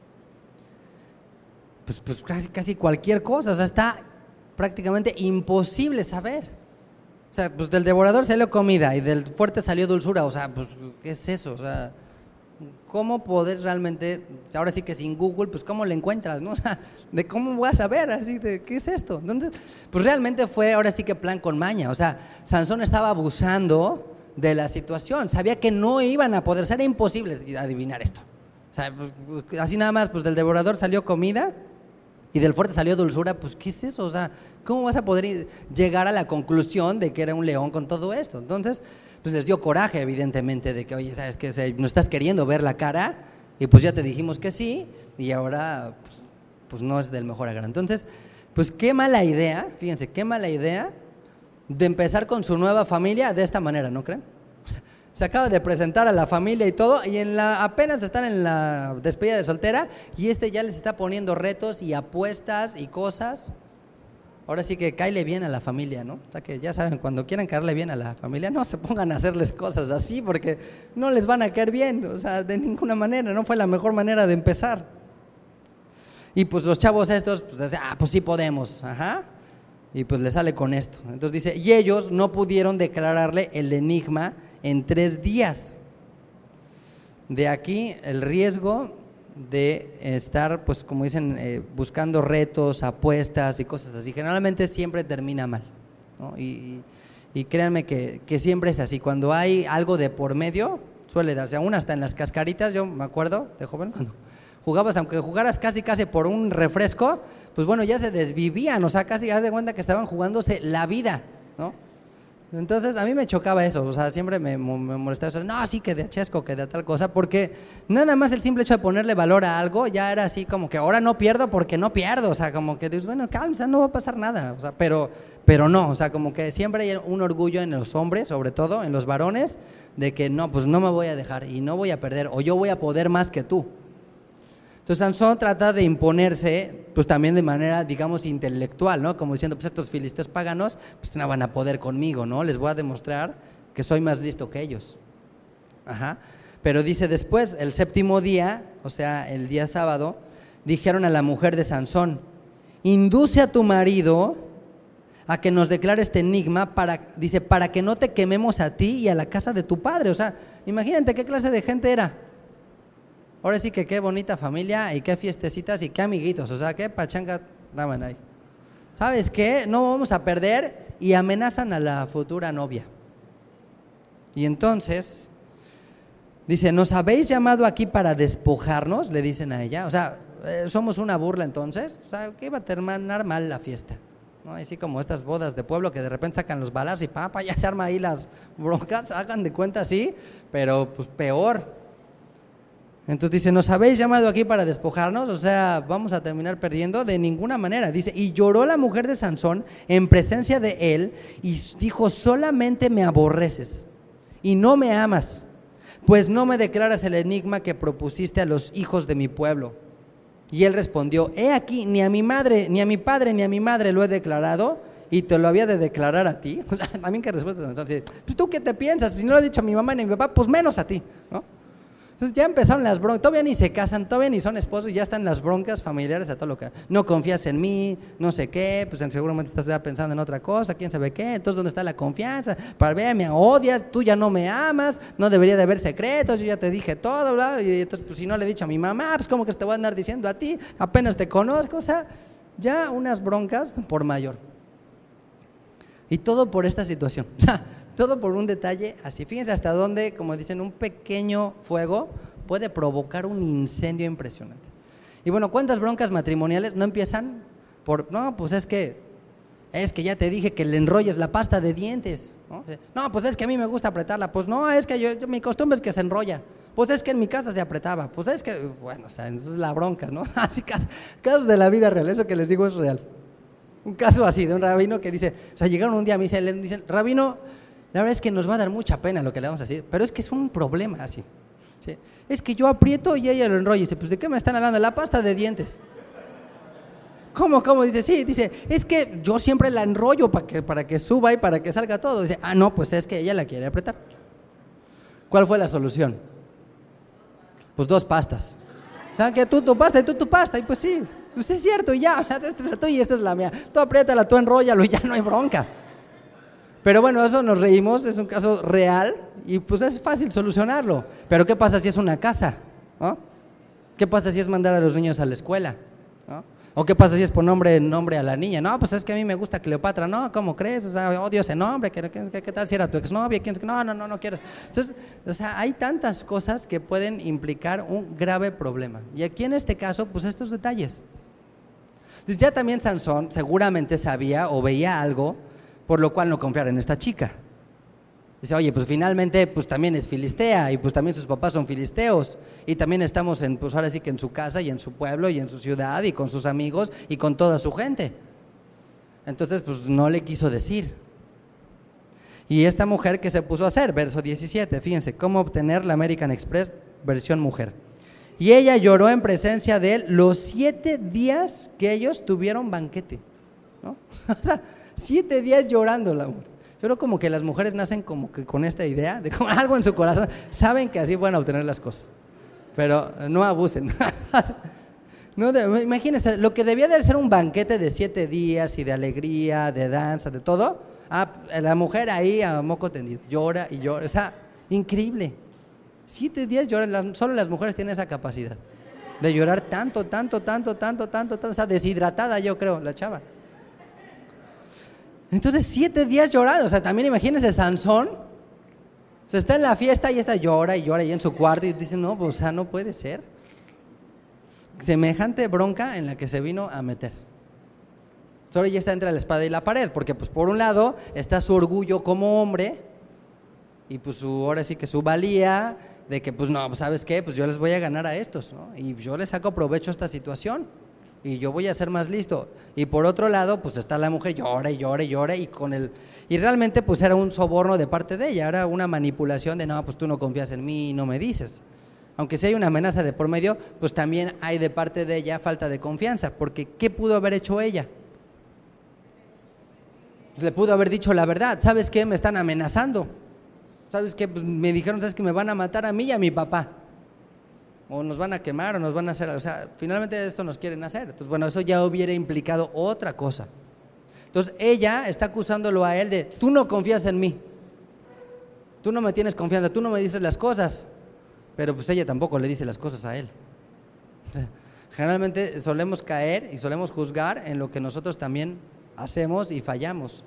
Pues, pues casi, casi cualquier cosa, o sea, está prácticamente imposible saber. O sea, pues del devorador salió comida y del fuerte salió dulzura, o sea, pues ¿qué es eso? O sea, ¿cómo podés realmente, ahora sí que sin Google, pues cómo le encuentras, ¿no? O sea, de cómo voy a saber, así de, ¿qué es esto? Entonces, pues realmente fue ahora sí que plan con maña, o sea, Sansón estaba abusando de la situación, sabía que no iban a poder, o sea, era imposible adivinar esto. O sea, pues, así nada más, pues del devorador salió comida y del fuerte salió dulzura, pues ¿qué es eso? O sea, ¿cómo vas a poder llegar a la conclusión de que era un león con todo esto? Entonces, pues les dio coraje, evidentemente, de que, oye, ¿sabes qué? Nos estás queriendo ver la cara y pues ya te dijimos que sí y ahora pues, pues no es del mejor agrado. Entonces, pues qué mala idea, fíjense, qué mala idea de empezar con su nueva familia de esta manera, ¿no creen? Se acaba de presentar a la familia y todo, y en la, apenas están en la despedida de soltera, y este ya les está poniendo retos y apuestas y cosas. Ahora sí que cáele bien a la familia, ¿no? O sea que ya saben, cuando quieran caerle bien a la familia, no se pongan a hacerles cosas así, porque no les van a caer bien, o sea, de ninguna manera, no fue la mejor manera de empezar. Y pues los chavos estos, pues dicen, ah, pues sí podemos, ajá. Y pues le sale con esto. Entonces dice, y ellos no pudieron declararle el enigma en tres días. De aquí el riesgo de estar, pues como dicen, eh, buscando retos, apuestas y cosas así. Generalmente siempre termina mal, ¿no? Y, y créanme que, que siempre es así. Cuando hay algo de por medio, suele darse. Aún hasta en las cascaritas, yo me acuerdo de joven, cuando jugabas, aunque jugaras casi casi por un refresco, pues bueno, ya se desvivían, o sea, casi haz de cuenta que estaban jugándose la vida, ¿no? Entonces a mí me chocaba eso, o sea, siempre me, me molestaba eso, no, sí que de chesco, que de tal cosa, porque nada más el simple hecho de ponerle valor a algo ya era así como que ahora no pierdo porque no pierdo, o sea, como que dices, bueno, calma, o sea, no va a pasar nada, o sea, pero, pero no, o sea, como que siempre hay un orgullo en los hombres, sobre todo en los varones, de que no, pues no me voy a dejar y no voy a perder, o yo voy a poder más que tú. Entonces Sansón trata de imponerse, pues también de manera, digamos, intelectual, ¿no? Como diciendo, pues estos filisteos paganos, pues no van a poder conmigo, ¿no? Les voy a demostrar que soy más listo que ellos. Ajá. Pero dice después, el séptimo día, o sea, el día sábado, dijeron a la mujer de Sansón, induce a tu marido a que nos declare este enigma, para, dice, para que no te quememos a ti y a la casa de tu padre. O sea, imagínate qué clase de gente era. Ahora sí que qué bonita familia y qué fiestecitas y qué amiguitos, o sea, qué pachanga daban ahí. ¿Sabes qué? No vamos a perder, y amenazan a la futura novia. Y entonces, dice, ¿nos habéis llamado aquí para despojarnos? Le dicen a ella, o sea, eh, somos una burla entonces, o sea, que iba a terminar mal la fiesta, ¿no? Así como estas bodas de pueblo que de repente sacan los balazos y papá, ya se arma ahí las broncas, hagan de cuenta así, pero pues peor. Entonces dice, ¿nos habéis llamado aquí para despojarnos? O sea, ¿vamos a terminar perdiendo? De ninguna manera. Dice, y lloró la mujer de Sansón en presencia de él y dijo, solamente me aborreces y no me amas, pues no me declaras el enigma que propusiste a los hijos de mi pueblo. Y él respondió, he aquí, ni a mi madre, ni a mi padre, ni a mi madre lo he declarado, y te lo había de declarar a ti. O sea, también que respuesta de Sansón, dice, pues tú qué te piensas, si no lo he dicho a mi mamá ni a mi papá, pues menos a ti, ¿no? Entonces ya empezaron las broncas, todavía ni se casan, todavía ni son esposos y ya están las broncas familiares a todo lo que, no confías en mí, no sé qué, pues seguramente estás ya pensando en otra cosa, quién sabe qué, entonces ¿dónde está la confianza? Para ver, me odias, tú ya no me amas, no debería de haber secretos, yo ya te dije todo, bla, y entonces pues si no le he dicho a mi mamá, pues como que te voy a andar diciendo a ti, apenas te conozco, o sea, ya unas broncas por mayor. Y todo por esta situación, o sea, todo por un detalle así. Fíjense hasta dónde, como dicen, un pequeño fuego puede provocar un incendio impresionante. Y bueno, ¿cuántas broncas matrimoniales no empiezan por, no, pues es que, es que ya te dije que le enrolles la pasta de dientes, ¿no? No, pues es que a mí me gusta apretarla, pues no, es que yo, yo mi costumbre es que se enrolla, pues es que en mi casa se apretaba, pues es que, bueno, o sea, entonces es la bronca, ¿no? Así, casos de la vida real, eso que les digo es real. Un caso así, de un rabino que dice, o sea, llegaron un día a mí y le dicen, rabino, la verdad es que nos va a dar mucha pena lo que le vamos a decir, pero es que es un problema así, ¿sí? Es que yo aprieto y ella lo enrolla. Y dice, pues ¿de qué me están hablando? La pasta de dientes. ¿Cómo? ¿Cómo? Dice, sí, dice, es que yo siempre la enrollo para que, para que suba y para que salga todo. Dice, ah, no, pues es que ella la quiere apretar. ¿Cuál fue la solución? Pues dos pastas. ¿Saben qué? Tú tu pasta y tú tu pasta. Y pues sí, pues es cierto, y ya, esta es la tuya y esta es la mía. Tú apriétala, tú enróllalo y ya no hay bronca. Pero bueno, eso nos reímos, es un caso real y pues es fácil solucionarlo. Pero ¿qué pasa si es una casa? ¿No? ¿Qué pasa si es mandar a los niños a la escuela? ¿No? ¿O qué pasa si es por nombre, nombre a la niña? No, pues es que a mí me gusta Cleopatra. No, ¿cómo crees? O sea, odio ese nombre. ¿Qué, qué, qué tal si era tu exnovia? ¿Quién? No, no, no, no quiero. Entonces, o sea, hay tantas cosas que pueden implicar un grave problema. Y aquí en este caso, pues estos detalles. Entonces ya también Sansón seguramente sabía o veía algo por lo cual no confiar en esta chica. Dice, oye, pues finalmente pues también es filistea y pues también sus papás son filisteos y también estamos en, pues ahora sí que en su casa y en su pueblo y en su ciudad y con sus amigos y con toda su gente. Entonces pues no le quiso decir. Y esta mujer, ¿qué se puso a hacer? Verso diecisiete, fíjense, cómo obtener la American Express versión mujer. Y ella lloró en presencia de él los siete días que ellos tuvieron banquete, ¿no? O sea, siete días llorando la mujer. Yo creo como que las mujeres nacen como que con esta idea de como algo en su corazón, saben que así pueden obtener las cosas, pero no abusen. No, de, imagínense, lo que debía de ser un banquete de siete días y de alegría, de danza, de todo, ah, la mujer ahí a moco tendido, llora y llora, o sea, increíble. Siete días lloran, solo las mujeres tienen esa capacidad de llorar tanto, tanto, tanto, tanto, tanto, tanto, o sea, deshidratada yo creo, la chava. Entonces, siete días llorando, o sea, también imagínense Sansón, o sea, está en la fiesta y está llora y llora ahí en su cuarto y dice, no, pues, o sea, no puede ser. Semejante bronca en la que se vino a meter. Solo ya está entre la espada y la pared, porque pues por un lado está su orgullo como hombre y pues su, ahora sí que su valía de que pues no, pues ¿sabes qué? Pues yo les voy a ganar a estos, ¿no? Y yo les saco provecho a esta situación y yo voy a ser más listo. Y por otro lado pues está la mujer, llora y llora y llora y con el, y realmente pues era un soborno de parte de ella, era una manipulación de no, pues tú no confías en mí y no me dices. Aunque si hay una amenaza de por medio, pues también hay de parte de ella falta de confianza, porque ¿qué pudo haber hecho ella? Pues le pudo haber dicho la verdad, ¿sabes qué? Me están amenazando, ¿sabes qué? Pues me dijeron, ¿sabes qué? Me van a matar a mí y a mi papá, o nos van a quemar o nos van a hacer, o sea, finalmente esto nos quieren hacer. Entonces, bueno, eso ya hubiera implicado otra cosa. Entonces, ella está acusándolo a él de, tú no confías en mí, tú no me tienes confianza, tú no me dices las cosas. Pero pues ella tampoco le dice las cosas a él. O sea, generalmente solemos caer y solemos juzgar en lo que nosotros también hacemos y fallamos.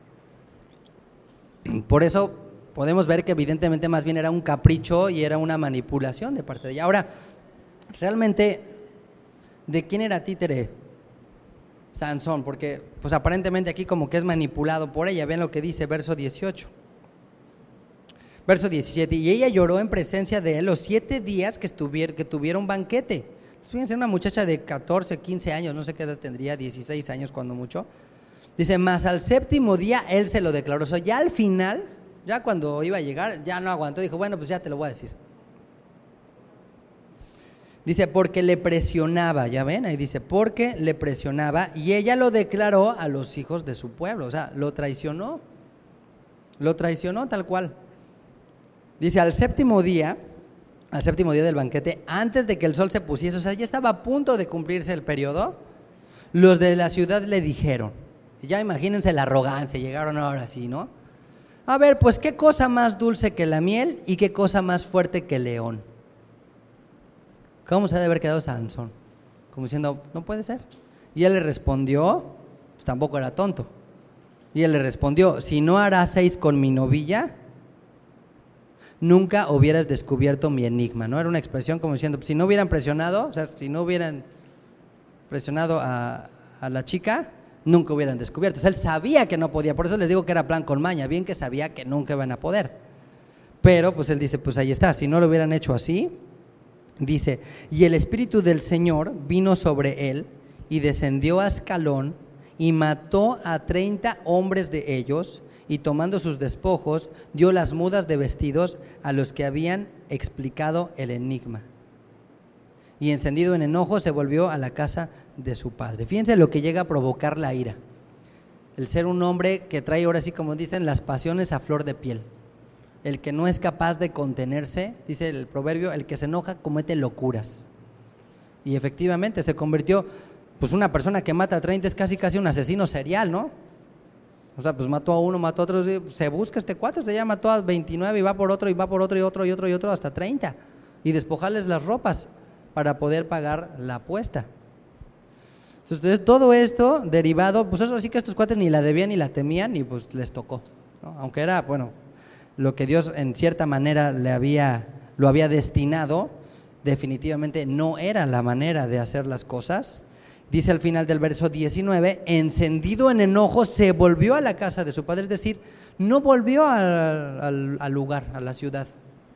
Por eso podemos ver que evidentemente más bien era un capricho y era una manipulación de parte de ella. Ahora, realmente, ¿de quién era títere Sansón? Porque pues aparentemente aquí como que es manipulado por ella. Vean lo que dice verso dieciocho. Verso diecisiete, y ella lloró en presencia de él los siete días que, estuvier, que tuvieron banquete. Entonces, fíjense, una muchacha de catorce, quince años, no sé qué edad tendría, dieciséis años cuando mucho. Dice, mas al séptimo día él se lo declaró. O sea, ya al final, ya cuando iba a llegar, ya no aguantó, dijo, bueno, pues ya te lo voy a decir. Dice, porque le presionaba, ya ven, ahí dice, porque le presionaba, y ella lo declaró a los hijos de su pueblo. O sea, lo traicionó, lo traicionó tal cual. Dice, al séptimo día, al séptimo día del banquete, antes de que el sol se pusiese, o sea, ya estaba a punto de cumplirse el periodo, los de la ciudad le dijeron, ya imagínense la arrogancia, llegaron ahora sí, ¿no? A ver, pues, ¿qué cosa más dulce que la miel y qué cosa más fuerte que el león? ¿Cómo se ha de haber quedado Sansón? Como diciendo, no puede ser. Y él le respondió, pues tampoco era tonto, y él le respondió, si no haraseis con mi novilla, nunca hubieras descubierto mi enigma, ¿no? Era una expresión como diciendo, si no hubieran presionado, o sea, si no hubieran presionado a, a la chica, nunca hubieran descubierto. O sea, él sabía que no podía, por eso les digo que era plan con maña, bien que sabía que nunca iban a poder. Pero pues él dice, pues ahí está, si no lo hubieran hecho así, dice, y el Espíritu del Señor vino sobre él y descendió a Ascalón y mató a treinta hombres de ellos, y tomando sus despojos, dio las mudas de vestidos a los que habían explicado el enigma. Y encendido en enojo se volvió a la casa de su padre. Fíjense lo que llega a provocar la ira. El ser un hombre que trae, ahora sí como dicen, las pasiones a flor de piel. El que no es capaz de contenerse, dice el proverbio, el que se enoja comete locuras. Y efectivamente se convirtió, pues una persona que mata a treinta es casi casi un asesino serial, ¿no? O sea, pues mató a uno, mató a otro, se busca este cuatro, se ya mató a veintinueve y va por otro, y va por otro, y otro, y otro, y otro, hasta treinta. Y despojarles las ropas para poder pagar la apuesta. Entonces, todo esto derivado, pues eso sí que estos cuates ni la debían ni la temían, y pues les tocó, ¿no? Aunque era, bueno, lo que Dios en cierta manera le había, lo había destinado, definitivamente no era la manera de hacer las cosas. Dice al final del verso diecinueve, encendido en enojo se volvió a la casa de su padre, es decir, no volvió al, al, al lugar, a la ciudad,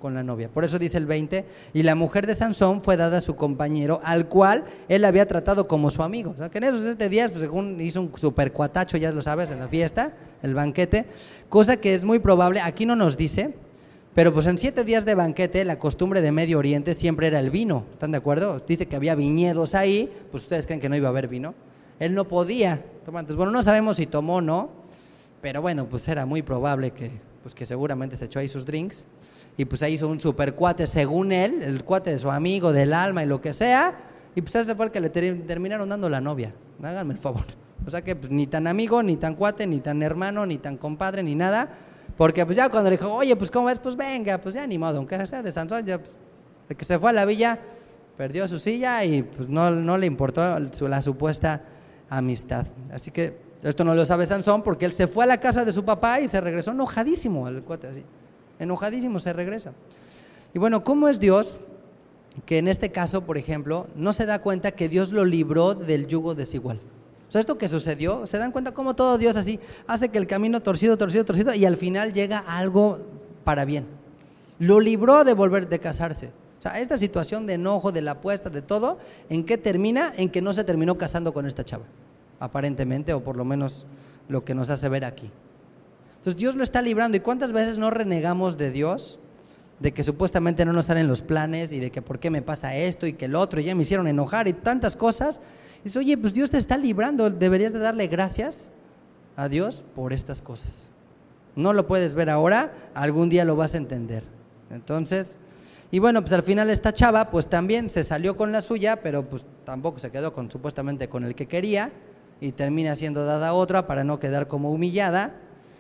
con la novia. Por eso dice el veinte, y la mujer de Sansón fue dada a su compañero, al cual él había tratado como su amigo. O sea, que en esos siete días, pues según hizo un super cuatacho, ya lo sabes, en la fiesta, el banquete, cosa que es muy probable, aquí no nos dice, pero pues en siete días de banquete, la costumbre de Medio Oriente siempre era el vino, ¿están de acuerdo? Dice que había viñedos ahí, pues ustedes creen que no iba a haber vino. Él no podía tomar. Entonces, bueno, no sabemos si tomó o no, pero bueno, pues era muy probable que, pues que seguramente se echó ahí sus drinks. Y pues ahí hizo un super cuate según él, el cuate de su amigo, del alma y lo que sea, y pues ese fue el que le ter terminaron dando la novia, háganme el favor. O sea que pues, ni tan amigo, ni tan cuate, ni tan hermano, ni tan compadre, ni nada, porque pues ya cuando le dijo, oye, pues ¿cómo ves? Pues venga, pues ya ni modo, aunque sea de Sansón, ya pues, el que se fue a la villa, perdió su silla y pues no, no le importó la supuesta amistad. Así que esto no lo sabe Sansón porque él se fue a la casa de su papá y se regresó enojadísimo, el cuate así. Enojadísimo se regresa. Y bueno, ¿cómo es Dios? Que en este caso, por ejemplo, no se da cuenta que Dios lo libró del yugo desigual. O sea, esto que sucedió, se dan cuenta cómo todo Dios así hace que el camino torcido, torcido, torcido, y al final llega algo para bien. Lo libró de volver de casarse. O sea, esta situación de enojo, de la apuesta, de todo, ¿en qué termina? En que no se terminó casando con esta chava, aparentemente, o por lo menos lo que nos hace ver aquí. Entonces Dios lo está librando. ¿Y cuántas veces no renegamos de Dios? De que supuestamente no nos salen los planes y de que por qué me pasa esto y que el otro y ya me hicieron enojar y tantas cosas. Y dices, oye, pues Dios te está librando, deberías de darle gracias a Dios por estas cosas. No lo puedes ver ahora, algún día lo vas a entender. Entonces, y bueno, pues al final esta chava pues también se salió con la suya, pero pues tampoco se quedó con supuestamente con el que quería y termina siendo dada a otra para no quedar como humillada.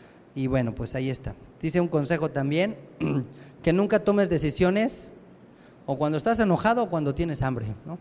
Y bueno, pues ahí está. Dice un consejo también, que nunca tomes decisiones o cuando estás enojado o cuando tienes hambre, ¿no?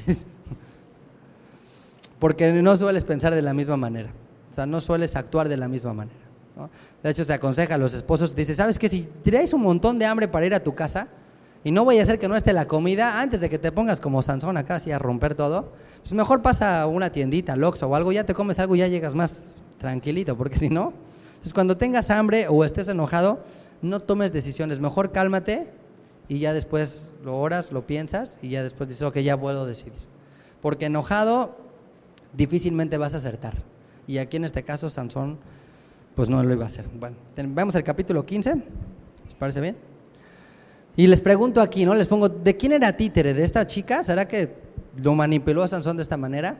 Porque no sueles pensar de la misma manera, o sea, no sueles actuar de la misma manera, ¿no? De hecho, se aconseja a los esposos, dice, ¿sabes qué? Si traes un montón de hambre para ir a tu casa y no vaya a ser que no esté la comida, antes de que te pongas como Sansón acá así a romper todo, pues mejor pasa a una tiendita, al Oxxo o algo, ya te comes algo y ya llegas más tranquilito, porque si no... Entonces, cuando tengas hambre o estés enojado, no tomes decisiones, mejor cálmate y ya después lo oras, lo piensas y ya después dices, ok, ya puedo decidir. Porque enojado difícilmente vas a acertar. Y aquí en este caso Sansón, pues no lo iba a hacer. Bueno, vemos el capítulo quince, ¿les parece bien? Y les pregunto aquí, ¿no? Les pongo, ¿de quién era títere? ¿De esta chica? ¿Será que lo manipuló a Sansón de esta manera?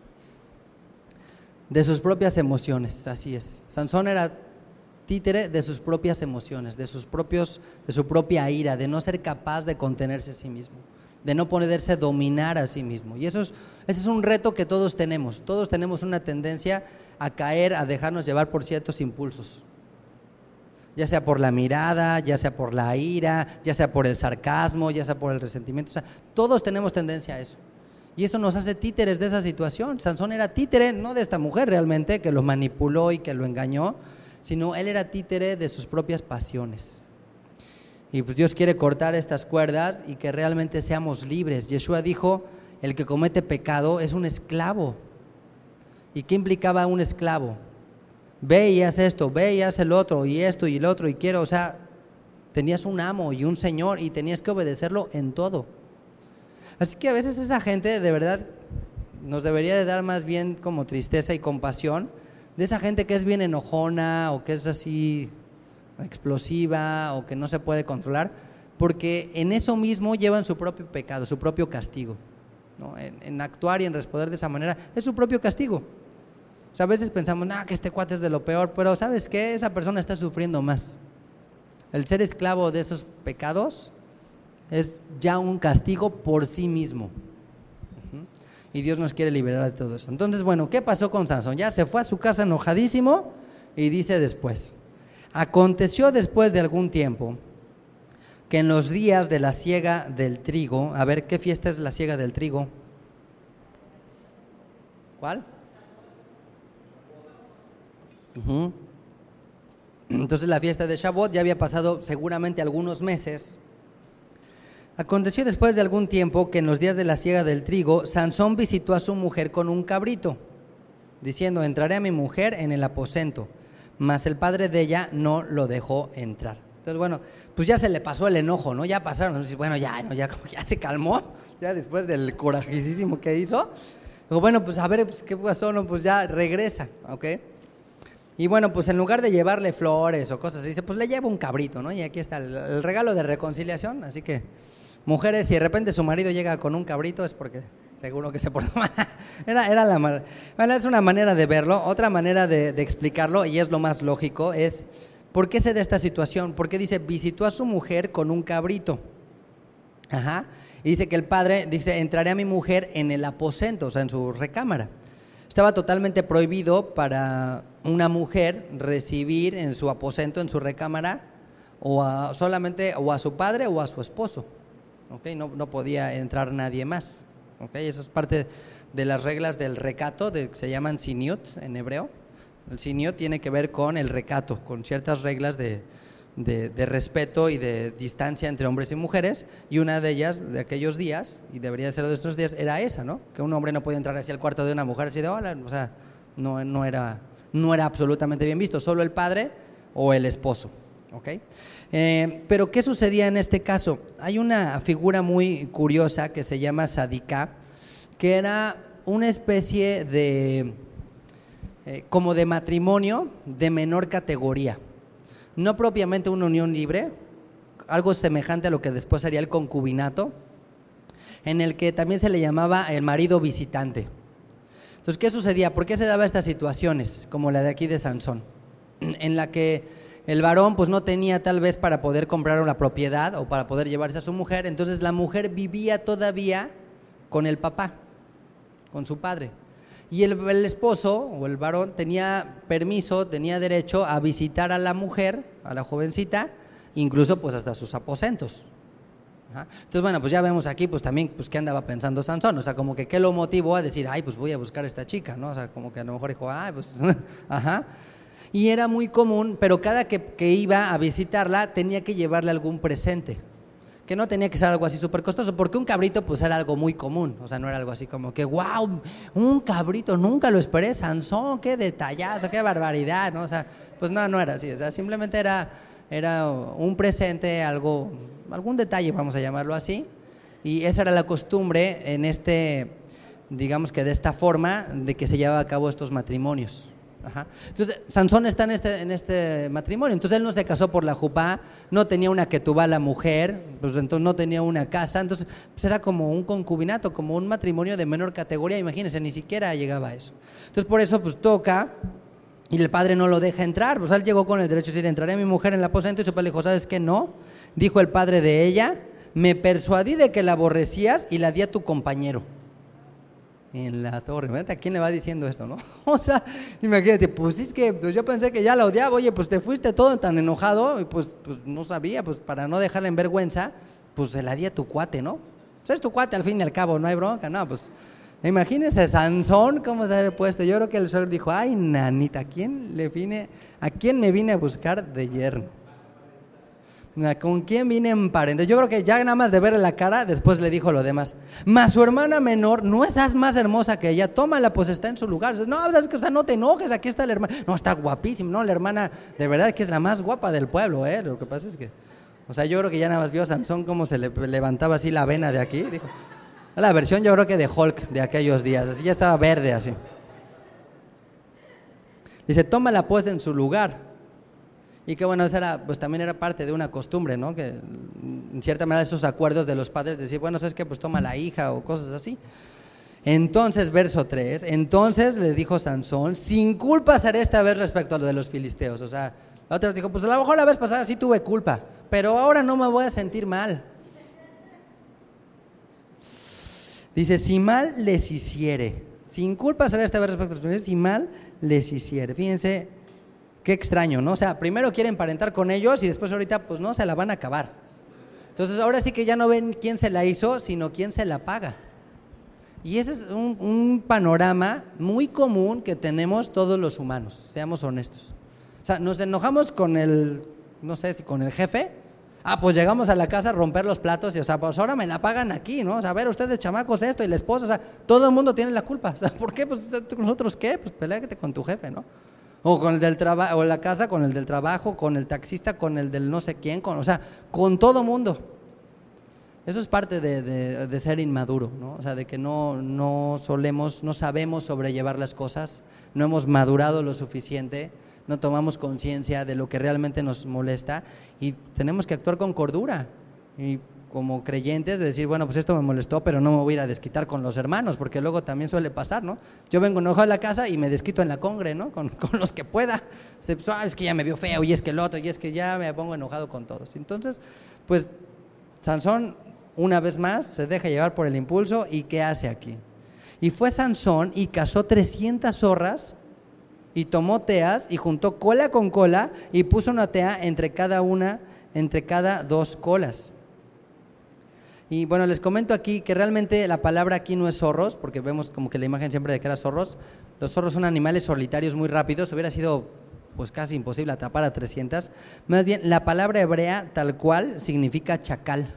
De sus propias emociones, así es. Sansón era títere de sus propias emociones, de sus propios, de su propia ira, de no ser capaz de contenerse a sí mismo, de no poderse dominar a sí mismo. Y eso es, ese es un reto que todos tenemos. Todos tenemos una tendencia a caer, a dejarnos llevar por ciertos impulsos, ya sea por la mirada, ya sea por la ira, ya sea por el sarcasmo, ya sea por el resentimiento. O sea, todos tenemos tendencia a eso. Y eso nos hace títeres de esa situación. Sansón era títere, no de esta mujer realmente, que lo manipuló y que lo engañó, sino él era títere de sus propias pasiones. Y pues Dios quiere cortar estas cuerdas y que realmente seamos libres. Yeshua dijo, el que comete pecado es un esclavo. ¿Y qué implicaba un esclavo? Ve y haz esto, ve y haz el otro, y esto y el otro, y quiero, o sea, tenías un amo y un señor y tenías que obedecerlo en todo. Así que a veces esa gente de verdad nos debería de dar más bien como tristeza y compasión de esa gente que es bien enojona o que es así explosiva o que no se puede controlar, porque en eso mismo llevan su propio pecado, su propio castigo, ¿no? En, en actuar y en responder de esa manera es su propio castigo. O sea, a veces pensamos, nah, que este cuate es de lo peor, pero ¿sabes qué? Esa persona está sufriendo más. El ser esclavo de esos pecados es ya un castigo por sí mismo. Uh-huh. Y Dios nos quiere liberar de todo eso. Entonces, bueno, ¿qué pasó con Sansón? Ya se fue a su casa enojadísimo y dice después, aconteció después de algún tiempo que en los días de la siega del trigo, a ver, ¿qué fiesta es la siega del trigo? ¿Cuál? Uh-huh. Entonces la fiesta de Shavuot ya había pasado seguramente algunos meses. Aconteció después de algún tiempo que en los días de la siega del trigo, Sansón visitó a su mujer con un cabrito, diciendo, entraré a mi mujer en el aposento, mas el padre de ella no lo dejó entrar. Entonces, bueno, pues ya se le pasó el enojo, ¿no? Ya pasaron, entonces, bueno, ya, no, ya, como ya se calmó, ya después del corajisísimo que hizo. Digo, bueno, pues a ver, pues, ¿qué pasó? No, pues ya regresa, ¿ok? Y bueno, pues en lugar de llevarle flores o cosas así, dice, pues le llevo un cabrito, ¿no? Y aquí está el, el regalo de reconciliación, así que, mujeres, si de repente su marido llega con un cabrito, es porque seguro que se portó mal. Era, era la mal. Bueno, es una manera de verlo. Otra manera de, de explicarlo, y es lo más lógico, es ¿por qué se da esta situación? Porque dice, visitó a su mujer con un cabrito. Ajá. Y dice que el padre dice, entraré a mi mujer en el aposento, o sea, en su recámara. Estaba totalmente prohibido para una mujer recibir en su aposento, en su recámara, o a, solamente o a su padre o a su esposo. ¿Okay? No, no podía entrar nadie más. ¿Okay? Eso es parte de las reglas del recato, de, que se llaman siniut en hebreo. El siniut tiene que ver con el recato, con ciertas reglas de, de, de respeto y de distancia entre hombres y mujeres, y una de ellas de aquellos días, y debería ser de estos días, era esa, ¿no? Que un hombre no podía entrar hacia el cuarto de una mujer así de hola, o sea, no, no, era, no era absolutamente bien visto, solo el padre o el esposo. ¿Okay? Eh, pero ¿qué sucedía en este caso? Hay una figura muy curiosa que se llama Sadiká, que era una especie de, eh, como de matrimonio de menor categoría, no propiamente una unión libre, algo semejante a lo que después sería el concubinato, en el que también se le llamaba el marido visitante. Entonces, ¿qué sucedía? ¿Por qué se daba estas situaciones, como la de aquí de Sansón, en la que el varón pues no tenía tal vez para poder comprar una propiedad o para poder llevarse a su mujer, entonces la mujer vivía todavía con el papá, con su padre, y el, el esposo o el varón tenía permiso, tenía derecho a visitar a la mujer, a la jovencita, incluso pues hasta sus aposentos. Ajá. Entonces, bueno, pues ya vemos aquí pues también pues qué andaba pensando Sansón, o sea, como que qué lo motivó a decir, ay, pues voy a buscar a esta chica, ¿no? O sea, como que a lo mejor dijo, ay, pues, ajá. Y era muy común, pero cada que, que iba a visitarla tenía que llevarle algún presente, que no tenía que ser algo así súper costoso, porque un cabrito pues era algo muy común, o sea, no era algo así como que, wow, un cabrito, nunca lo esperé, Sansón, qué detallazo, qué barbaridad, ¿no? O sea, pues no, no era así, o sea, simplemente era, era un presente, algo, algún detalle, vamos a llamarlo así, y esa era la costumbre en este, digamos que de esta forma de que se llevaba a cabo estos matrimonios. Ajá. Entonces, Sansón está en este, en este matrimonio, entonces él no se casó por la jupá, no tenía una ketubá la mujer, pues entonces no tenía una casa, entonces pues era como un concubinato, como un matrimonio de menor categoría, imagínense, ni siquiera llegaba a eso. Entonces por eso pues toca, y el padre no lo deja entrar, pues él llegó con el derecho de decir, entraré a mi mujer en el aposento, y su padre le dijo, ¿sabes qué? No, dijo el padre de ella, me persuadí de que la aborrecías y la di a tu compañero. En la torre, ¿a quién le va diciendo esto, no? O sea, imagínate, pues es que pues yo pensé que ya la odiaba, oye, pues te fuiste todo tan enojado, y pues, pues no sabía, pues para no dejarla en vergüenza, pues se la di a tu cuate, ¿no? Pues es tu cuate al fin y al cabo, no hay bronca, no, pues imagínense Sansón, cómo se había puesto. Yo creo que el suegro dijo, ay, nanita, ¿a quién le vine, a quién me vine a buscar de yerno? ¿Con quién vine en parente? Yo creo que ya nada más de verle la cara, después le dijo lo demás. Mas su hermana menor, ¿no es más hermosa que ella? Tómala, pues está en su lugar. No, es que, o sea, no te enojes, aquí está la hermana. No, está guapísima, no, la hermana de verdad que es la más guapa del pueblo, ¿eh? Lo que pasa es que, o sea, yo creo que ya nada más vio a Sansón cómo se le levantaba así la vena de aquí. Dijo, la versión yo creo que de Hulk de aquellos días, así ya estaba verde así. Dice, tómala pues en su lugar. Y que bueno, esa era, pues también era parte de una costumbre, ¿no? Que en cierta manera esos acuerdos de los padres, decir, bueno, ¿sabes qué? Pues toma la hija o cosas así. Entonces, verso tres, entonces le dijo Sansón, sin culpa seré esta vez respecto a lo de los filisteos. O sea, la otra dijo, pues a lo mejor la vez pasada sí tuve culpa, pero ahora no me voy a sentir mal. Dice, si mal les hiciere, sin culpa será esta vez respecto a los filisteos, si mal les hiciere. Fíjense, qué extraño, ¿no? O sea, primero quieren emparentar con ellos y después ahorita pues no, se la van a acabar. Entonces ahora sí que ya no ven quién se la hizo, sino quién se la paga. Y ese es un, un panorama muy común que tenemos todos los humanos, seamos honestos. O sea, nos enojamos con el, no sé si con el jefe, ah, pues llegamos a la casa a romper los platos y, o sea, pues ahora me la pagan aquí, ¿no? O sea, a ver, ustedes chamacos esto y la esposa, o sea, todo el mundo tiene la culpa. O sea, ¿por qué? Pues nosotros, ¿qué? Pues peléate con tu jefe, ¿no? O con el del trabajo, o la casa, con el del trabajo, con el taxista, con el del no sé quién, con, o sea, con todo mundo. Eso es parte de, de, de ser inmaduro, ¿no? O sea, de que no, no solemos, no sabemos sobrellevar las cosas, no hemos madurado lo suficiente, no tomamos conciencia de lo que realmente nos molesta y tenemos que actuar con cordura. Y como creyentes, de decir, bueno, pues esto me molestó, pero no me voy a ir a desquitar con los hermanos, porque luego también suele pasar, ¿no? Yo vengo enojado a la casa y me desquito en la congre, ¿no? Con, con los que pueda. Ah, es que ya me vio feo, y es que el otro, y es que ya me pongo enojado con todos. Entonces, pues, Sansón, una vez más, se deja llevar por el impulso, ¿y qué hace aquí? Y fue Sansón y cazó trescientas zorras, y tomó teas, y juntó cola con cola, y puso una tea entre cada una, entre cada dos colas. Y bueno, les comento aquí que realmente la palabra aquí no es zorros, porque vemos como que la imagen siempre de que eran zorros. Los zorros son animales solitarios muy rápidos, hubiera sido pues casi imposible atrapar a trescientas. Más bien, la palabra hebrea tal cual significa chacal.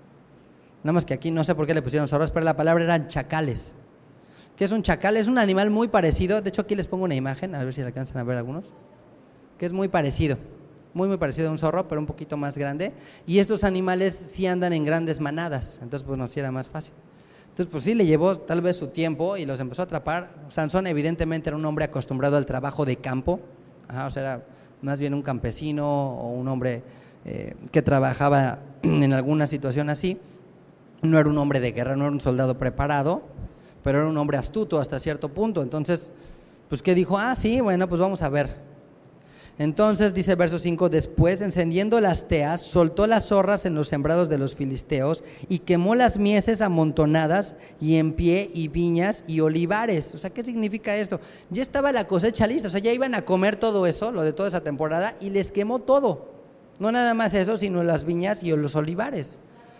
Nada más que aquí no sé por qué le pusieron zorros, pero la palabra eran chacales. ¿Qué es un chacal? Es un animal muy parecido, de hecho aquí les pongo una imagen, a ver si le alcanzan a ver algunos, que es muy parecido. Muy muy parecido a un zorro, pero un poquito más grande, y estos animales sí andan en grandes manadas, entonces pues no, sí era más fácil. Entonces pues sí le llevó tal vez su tiempo y los empezó a atrapar. Sansón evidentemente era un hombre acostumbrado al trabajo de campo, ajá, o sea, era más bien un campesino o un hombre eh, que trabajaba en alguna situación así. No era un hombre de guerra, no era un soldado preparado, pero era un hombre astuto hasta cierto punto. Entonces pues ¿qué dijo? Ah, sí, bueno, pues vamos a ver. Entonces dice verso cinco, después encendiendo las teas, soltó las zorras en los sembrados de los filisteos y quemó las mieses amontonadas y en pie y viñas y olivares. O sea, ¿qué significa esto? Ya estaba la cosecha lista, o sea, ya iban a comer todo eso, lo de toda esa temporada, y les quemó todo. No nada más eso, sino las viñas y los olivares.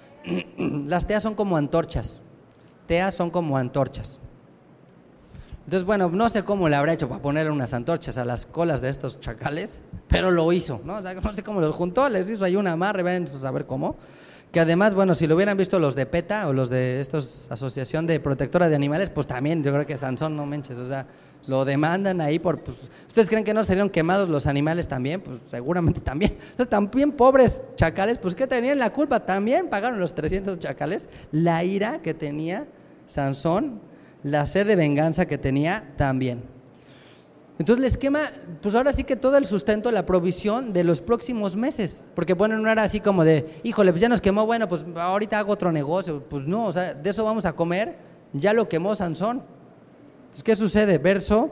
Las teas son como antorchas, teas son como antorchas. Entonces, bueno, no sé cómo le habrá hecho para ponerle unas antorchas a las colas de estos chacales, pero lo hizo, ¿no? O sea, no sé cómo los juntó, les hizo ahí un amarre, ven a saber cómo. Que además, bueno, si lo hubieran visto los de PETA o los de estos Asociación de Protectora de Animales, pues también yo creo que Sansón, no menches, o sea, lo demandan ahí por, pues, ¿ustedes creen que no salieron quemados los animales también? Pues seguramente también. Entonces, también pobres chacales, pues ¿qué tenían la culpa? También pagaron los trescientos chacales, la ira que tenía Sansón, la sed de venganza que tenía también. Entonces les quema, pues ahora sí que todo el sustento, la provisión de los próximos meses, porque bueno, no era así como de, híjole, pues ya nos quemó, bueno, pues ahorita hago otro negocio, pues no, o sea, de eso vamos a comer, ya lo quemó Sansón. Entonces, ¿qué sucede? Verso,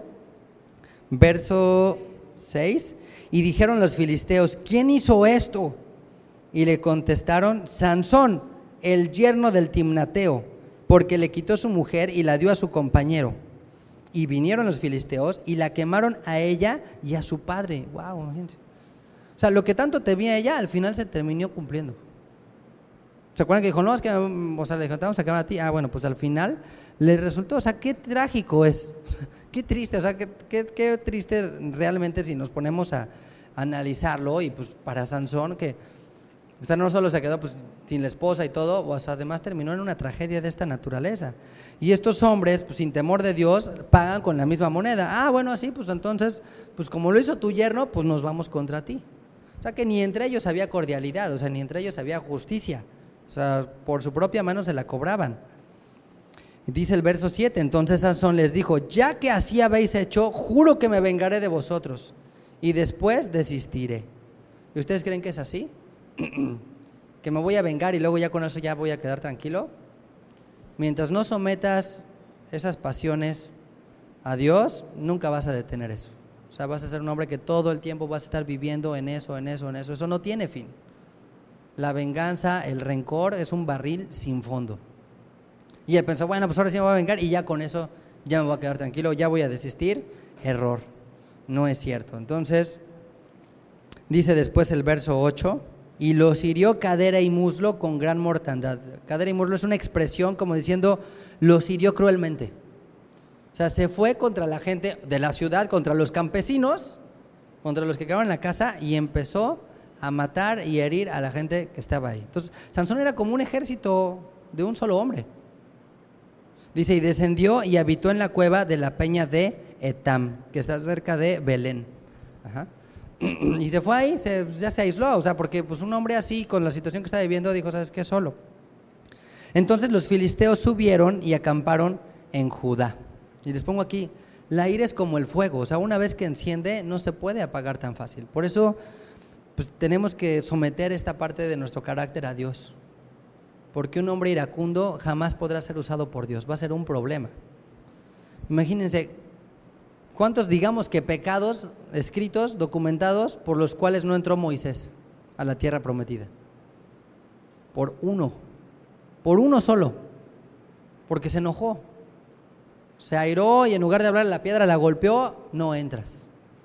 verso seis, y dijeron los filisteos, ¿quién hizo esto? Y le contestaron, Sansón, el yerno del Timnateo, porque le quitó su mujer y la dio a su compañero. Y vinieron los filisteos y la quemaron a ella y a su padre. Wow, imagínense. O sea, lo que tanto temía ella, al final se terminó cumpliendo. ¿Se acuerdan que dijo, no, es que, o sea, le dijo, te vamos a quemar a ti? Ah, bueno, pues al final le resultó, o sea, qué trágico es, qué triste, o sea, qué, qué, qué triste realmente si nos ponemos a analizarlo. Y pues para Sansón, que o sea, no solo se quedó pues sin la esposa y todo, o sea, además terminó en una tragedia de esta naturaleza. Y estos hombres, pues sin temor de Dios, pagan con la misma moneda. Ah, bueno, así, pues entonces, pues como lo hizo tu yerno, pues nos vamos contra ti. O sea, que ni entre ellos había cordialidad, o sea, ni entre ellos había justicia. O sea, por su propia mano se la cobraban. Dice el verso siete, entonces Sansón les dijo, ya que así habéis hecho, juro que me vengaré de vosotros y después desistiré. ¿Y ustedes creen que es así? Que me voy a vengar y luego ya con eso ya voy a quedar tranquilo. Mientras no sometas esas pasiones a Dios, nunca vas a detener eso. O sea, vas a ser un hombre que todo el tiempo vas a estar viviendo en eso, en eso, en eso. Eso no tiene fin. La venganza, el rencor es un barril sin fondo. Y él pensó, bueno, pues ahora sí me voy a vengar y ya con eso ya me voy a quedar tranquilo, ya voy a desistir. Error, no es cierto. Entonces, dice después el verso ocho, y los hirió cadera y muslo con gran mortandad. Cadera y muslo es una expresión como diciendo, los hirió cruelmente. O sea, se fue contra la gente de la ciudad, contra los campesinos, contra los que quedaban en la casa, y empezó a matar y herir a la gente que estaba ahí. Entonces, Sansón era como un ejército de un solo hombre. Dice, y descendió y habitó en la cueva de la peña de Etam, que está cerca de Belén. Ajá. Y se fue ahí, se, ya se aisló, o sea, porque pues un hombre así, con la situación que está viviendo, dijo, ¿sabes qué? Solo. Entonces los filisteos subieron y acamparon en Judá. Y les pongo aquí, la ira es como el fuego, o sea, una vez que enciende no se puede apagar tan fácil. Por eso pues tenemos que someter esta parte de nuestro carácter a Dios, porque un hombre iracundo jamás podrá ser usado por Dios, va a ser un problema. Imagínense, ¿cuántos digamos que pecados escritos, documentados, por los cuales no entró Moisés a la tierra prometida? Por uno, por uno solo, porque se enojó, se airó y en lugar de hablar a la piedra la golpeó, no entras.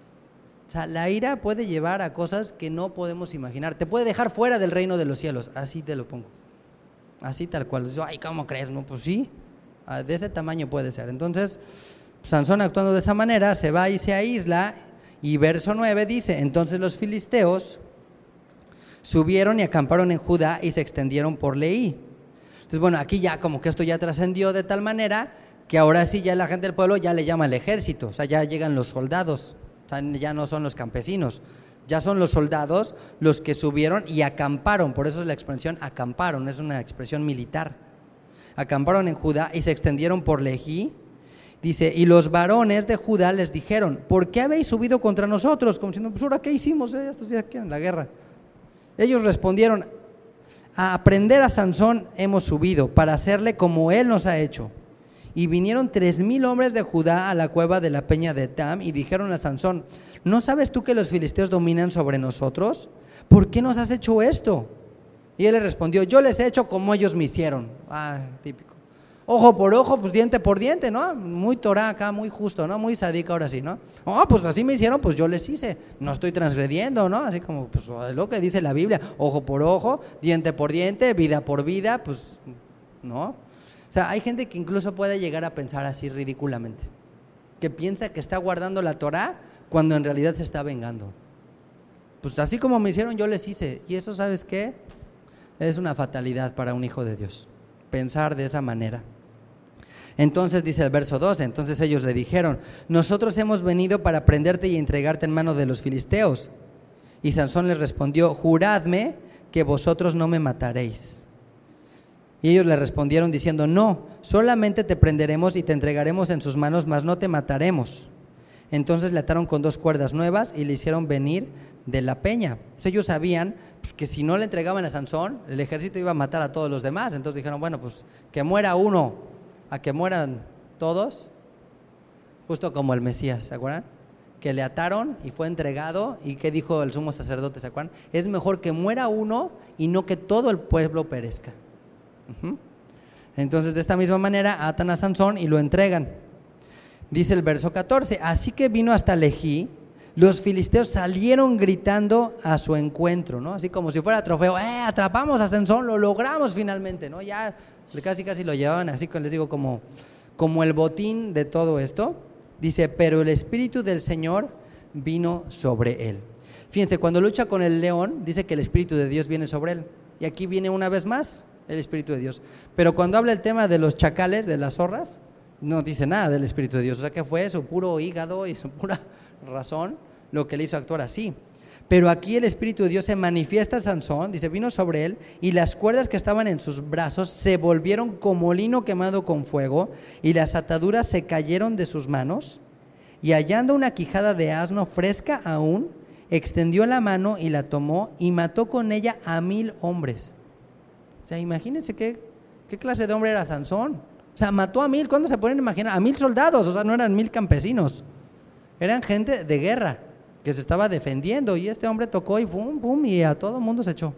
O sea, la ira puede llevar a cosas que no podemos imaginar, te puede dejar fuera del reino de los cielos, así te lo pongo, así tal cual. Ay, ¿cómo crees? No, pues sí, de ese tamaño puede ser. Entonces Sansón, actuando de esa manera, se va y se aísla, y verso nueve dice, entonces los filisteos subieron y acamparon en Judá y se extendieron por Leí. Entonces bueno, aquí ya como que esto ya trascendió de tal manera que ahora sí ya la gente del pueblo ya le llama al ejército, o sea, ya llegan los soldados, o sea, ya no son los campesinos, ya son los soldados los que subieron y acamparon. Por eso es la expresión acamparon, es una expresión militar. Acamparon en Judá y se extendieron por Leí. Dice, y los varones de Judá les dijeron, ¿por qué habéis subido contra nosotros? Como diciendo, pues ahora qué hicimos, eh? Estos días aquí en la guerra. Ellos respondieron, a aprender a Sansón hemos subido, para hacerle como él nos ha hecho. Y vinieron tres mil hombres de Judá a la cueva de la peña de Etam y dijeron a Sansón, ¿no sabes tú que los filisteos dominan sobre nosotros? ¿Por qué nos has hecho esto? Y él le respondió, yo les he hecho como ellos me hicieron. Ah, típico. Ojo por ojo, pues diente por diente, ¿no? Muy Torah acá, muy justo, ¿no? Muy sadica ahora sí, ¿no? Oh, pues así me hicieron, pues yo les hice. No estoy transgrediendo, ¿no? Así como, pues es lo que dice la Biblia. Ojo por ojo, diente por diente, vida por vida, pues, ¿no? O sea, hay gente que incluso puede llegar a pensar así ridículamente, que piensa que está guardando la Torah cuando en realidad se está vengando. Pues así como me hicieron, yo les hice. Y eso, ¿sabes qué? Es una fatalidad para un hijo de Dios, pensar de esa manera. Entonces dice el verso doce, entonces ellos le dijeron, nosotros hemos venido para prenderte y entregarte en mano de los filisteos. Y Sansón les respondió, juradme que vosotros no me mataréis. Y ellos le respondieron diciendo, no, solamente te prenderemos y te entregaremos en sus manos, mas no te mataremos. Entonces le ataron con dos cuerdas nuevas y le hicieron venir de la peña. Pues ellos sabían pues, que si no le entregaban a Sansón, el ejército iba a matar a todos los demás. Entonces dijeron, bueno, pues que muera uno, a que mueran todos, justo como el Mesías, ¿se acuerdan? Que le ataron y fue entregado, y ¿qué dijo el sumo sacerdote? ¿Se acuerdan? Es mejor que muera uno y no que todo el pueblo perezca. Uh-huh. Entonces de esta misma manera atan a Sansón y lo entregan. Dice el verso catorce, así que vino hasta Lejí, los filisteos salieron gritando a su encuentro, ¿no? Así como si fuera trofeo, eh, atrapamos a Sansón, lo logramos finalmente, ¿no? Ya casi casi lo llevaban así, les digo, como, como el botín de todo esto. Dice, pero el Espíritu del Señor vino sobre él. Fíjense, cuando lucha con el león, dice que el Espíritu de Dios viene sobre él. Y aquí viene una vez más el Espíritu de Dios. Pero cuando habla el tema de los chacales, de las zorras, no dice nada del Espíritu de Dios. O sea que fue su puro hígado y su pura razón lo que le hizo actuar así. Pero aquí el Espíritu de Dios se manifiesta a Sansón, dice, vino sobre él, y las cuerdas que estaban en sus brazos se volvieron como lino quemado con fuego, y las ataduras se cayeron de sus manos, y hallando una quijada de asno fresca aún, extendió la mano y la tomó, y mató con ella a mil hombres. O sea, imagínense qué, qué clase de hombre era Sansón. O sea, mató a mil, ¿cuándo se pueden imaginar? A mil soldados, o sea, no eran mil campesinos, eran gente de guerra que se estaba defendiendo, y este hombre tocó y pum, pum, y a todo el mundo se echó.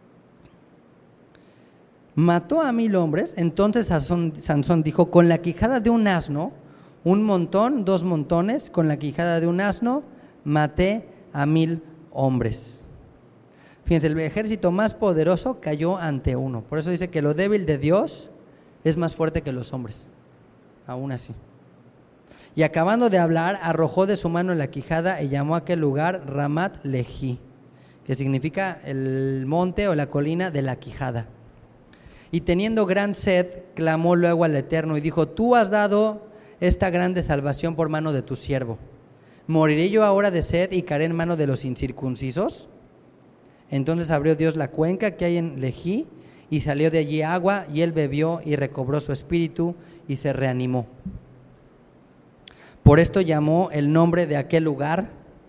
Mató a mil hombres. Entonces Sansón, Sansón dijo, con la quijada de un asno, un montón, dos montones, con la quijada de un asno, maté a mil hombres. Fíjense, el ejército más poderoso cayó ante uno. Por eso dice que lo débil de Dios es más fuerte que los hombres, aún así. Y acabando de hablar, arrojó de su mano la quijada y llamó a aquel lugar Ramat Lejí, que significa el monte o la colina de la quijada. Y teniendo gran sed, clamó luego al Eterno y dijo, tú has dado esta grande salvación por mano de tu siervo. ¿moriré yo ahora de sed y caeré en mano de los incircuncisos? Entonces abrió Dios la cuenca que hay en Lejí, y salió de allí agua, y él bebió y recobró su espíritu y se reanimó. Por esto llamó el nombre de aquel lugar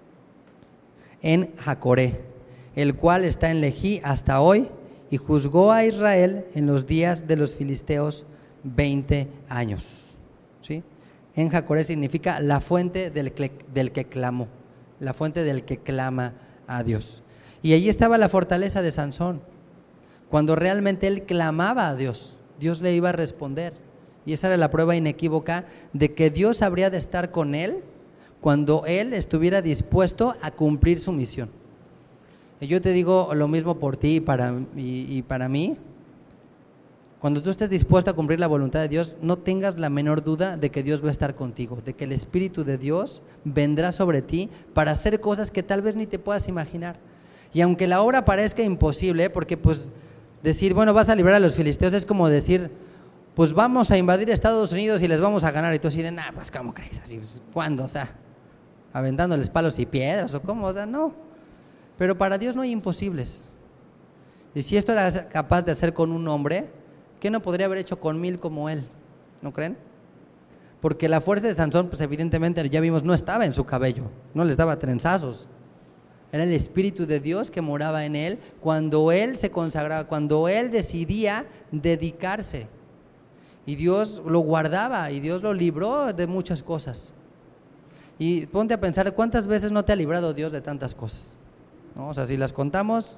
En Jacoré, el cual está en Lejí hasta hoy, y juzgó a Israel en los días de los filisteos veinte años. ¿Sí? En Jacoré significa la fuente del que, del que clamó, la fuente del que clama a Dios. Y allí estaba la fortaleza de Sansón. Cuando realmente él clamaba a Dios, Dios le iba a responder. Y esa era la prueba inequívoca de que Dios habría de estar con él cuando él estuviera dispuesto a cumplir su misión. Y yo te digo lo mismo por ti y para, y, y para mí. Cuando tú estés dispuesto a cumplir la voluntad de Dios, no tengas la menor duda de que Dios va a estar contigo, de que el Espíritu de Dios vendrá sobre ti para hacer cosas que tal vez ni te puedas imaginar. Y aunque la obra parezca imposible, porque pues decir, bueno, vas a librar a los filisteos es como decir, pues vamos a invadir Estados Unidos y les vamos a ganar. Y tú así de, nah, pues ¿cómo crees? Así, ¿cuándo? O sea, aventándoles palos y piedras o cómo, o sea, no. Pero para Dios no hay imposibles. Y si esto era capaz de hacer con un hombre, ¿qué no podría haber hecho con mil como él? ¿No creen? Porque la fuerza de Sansón, pues evidentemente ya vimos, no estaba en su cabello, no les daba trenzazos. Era el Espíritu de Dios que moraba en él cuando él se consagraba, cuando él decidía dedicarse. Y Dios lo guardaba y Dios lo libró de muchas cosas. Y ponte a pensar, ¿cuántas veces no te ha librado Dios de tantas cosas? ¿No? O sea, si las contamos,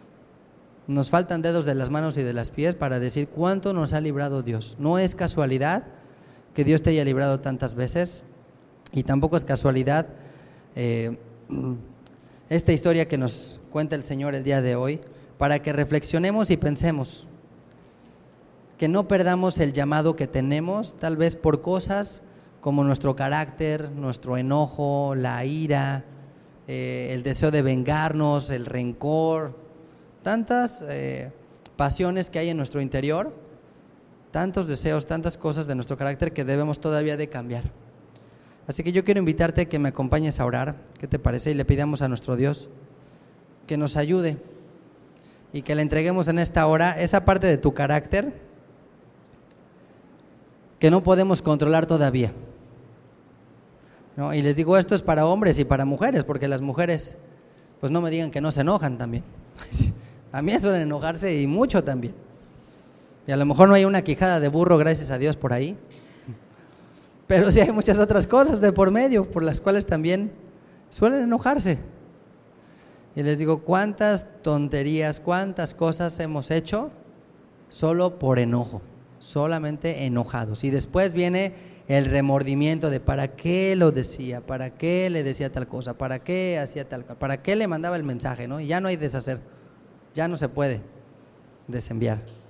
nos faltan dedos de las manos y de las pies para decir cuánto nos ha librado Dios. No es casualidad que Dios te haya librado tantas veces, y tampoco es casualidad eh, esta historia que nos cuenta el Señor el día de hoy, para que reflexionemos y pensemos, que no perdamos el llamado que tenemos, tal vez por cosas como nuestro carácter, nuestro enojo, la ira, eh, el deseo de vengarnos, el rencor, tantas eh, pasiones que hay en nuestro interior, tantos deseos, tantas cosas de nuestro carácter que debemos todavía de cambiar. Así que yo quiero invitarte a que me acompañes a orar, ¿qué te parece? Y le pidamos a nuestro Dios que nos ayude y que le entreguemos en esta hora esa parte de tu carácter que no podemos controlar todavía, ¿no? Y les digo, esto es para hombres y para mujeres, porque las mujeres, pues no me digan que no se enojan también. A mí suelen enojarse y mucho también. Y a lo mejor no hay una quijada de burro, gracias a Dios, por ahí. Pero sí hay muchas otras cosas de por medio, por las cuales también suelen enojarse. Y les digo, cuántas tonterías, cuántas cosas hemos hecho solo por enojo, solamente enojados. Y después viene el remordimiento de para qué lo decía, para qué le decía tal cosa, para qué hacía tal cosa, para qué le mandaba el mensaje, ¿no? Y ya no hay deshacer, ya no se puede desenviar.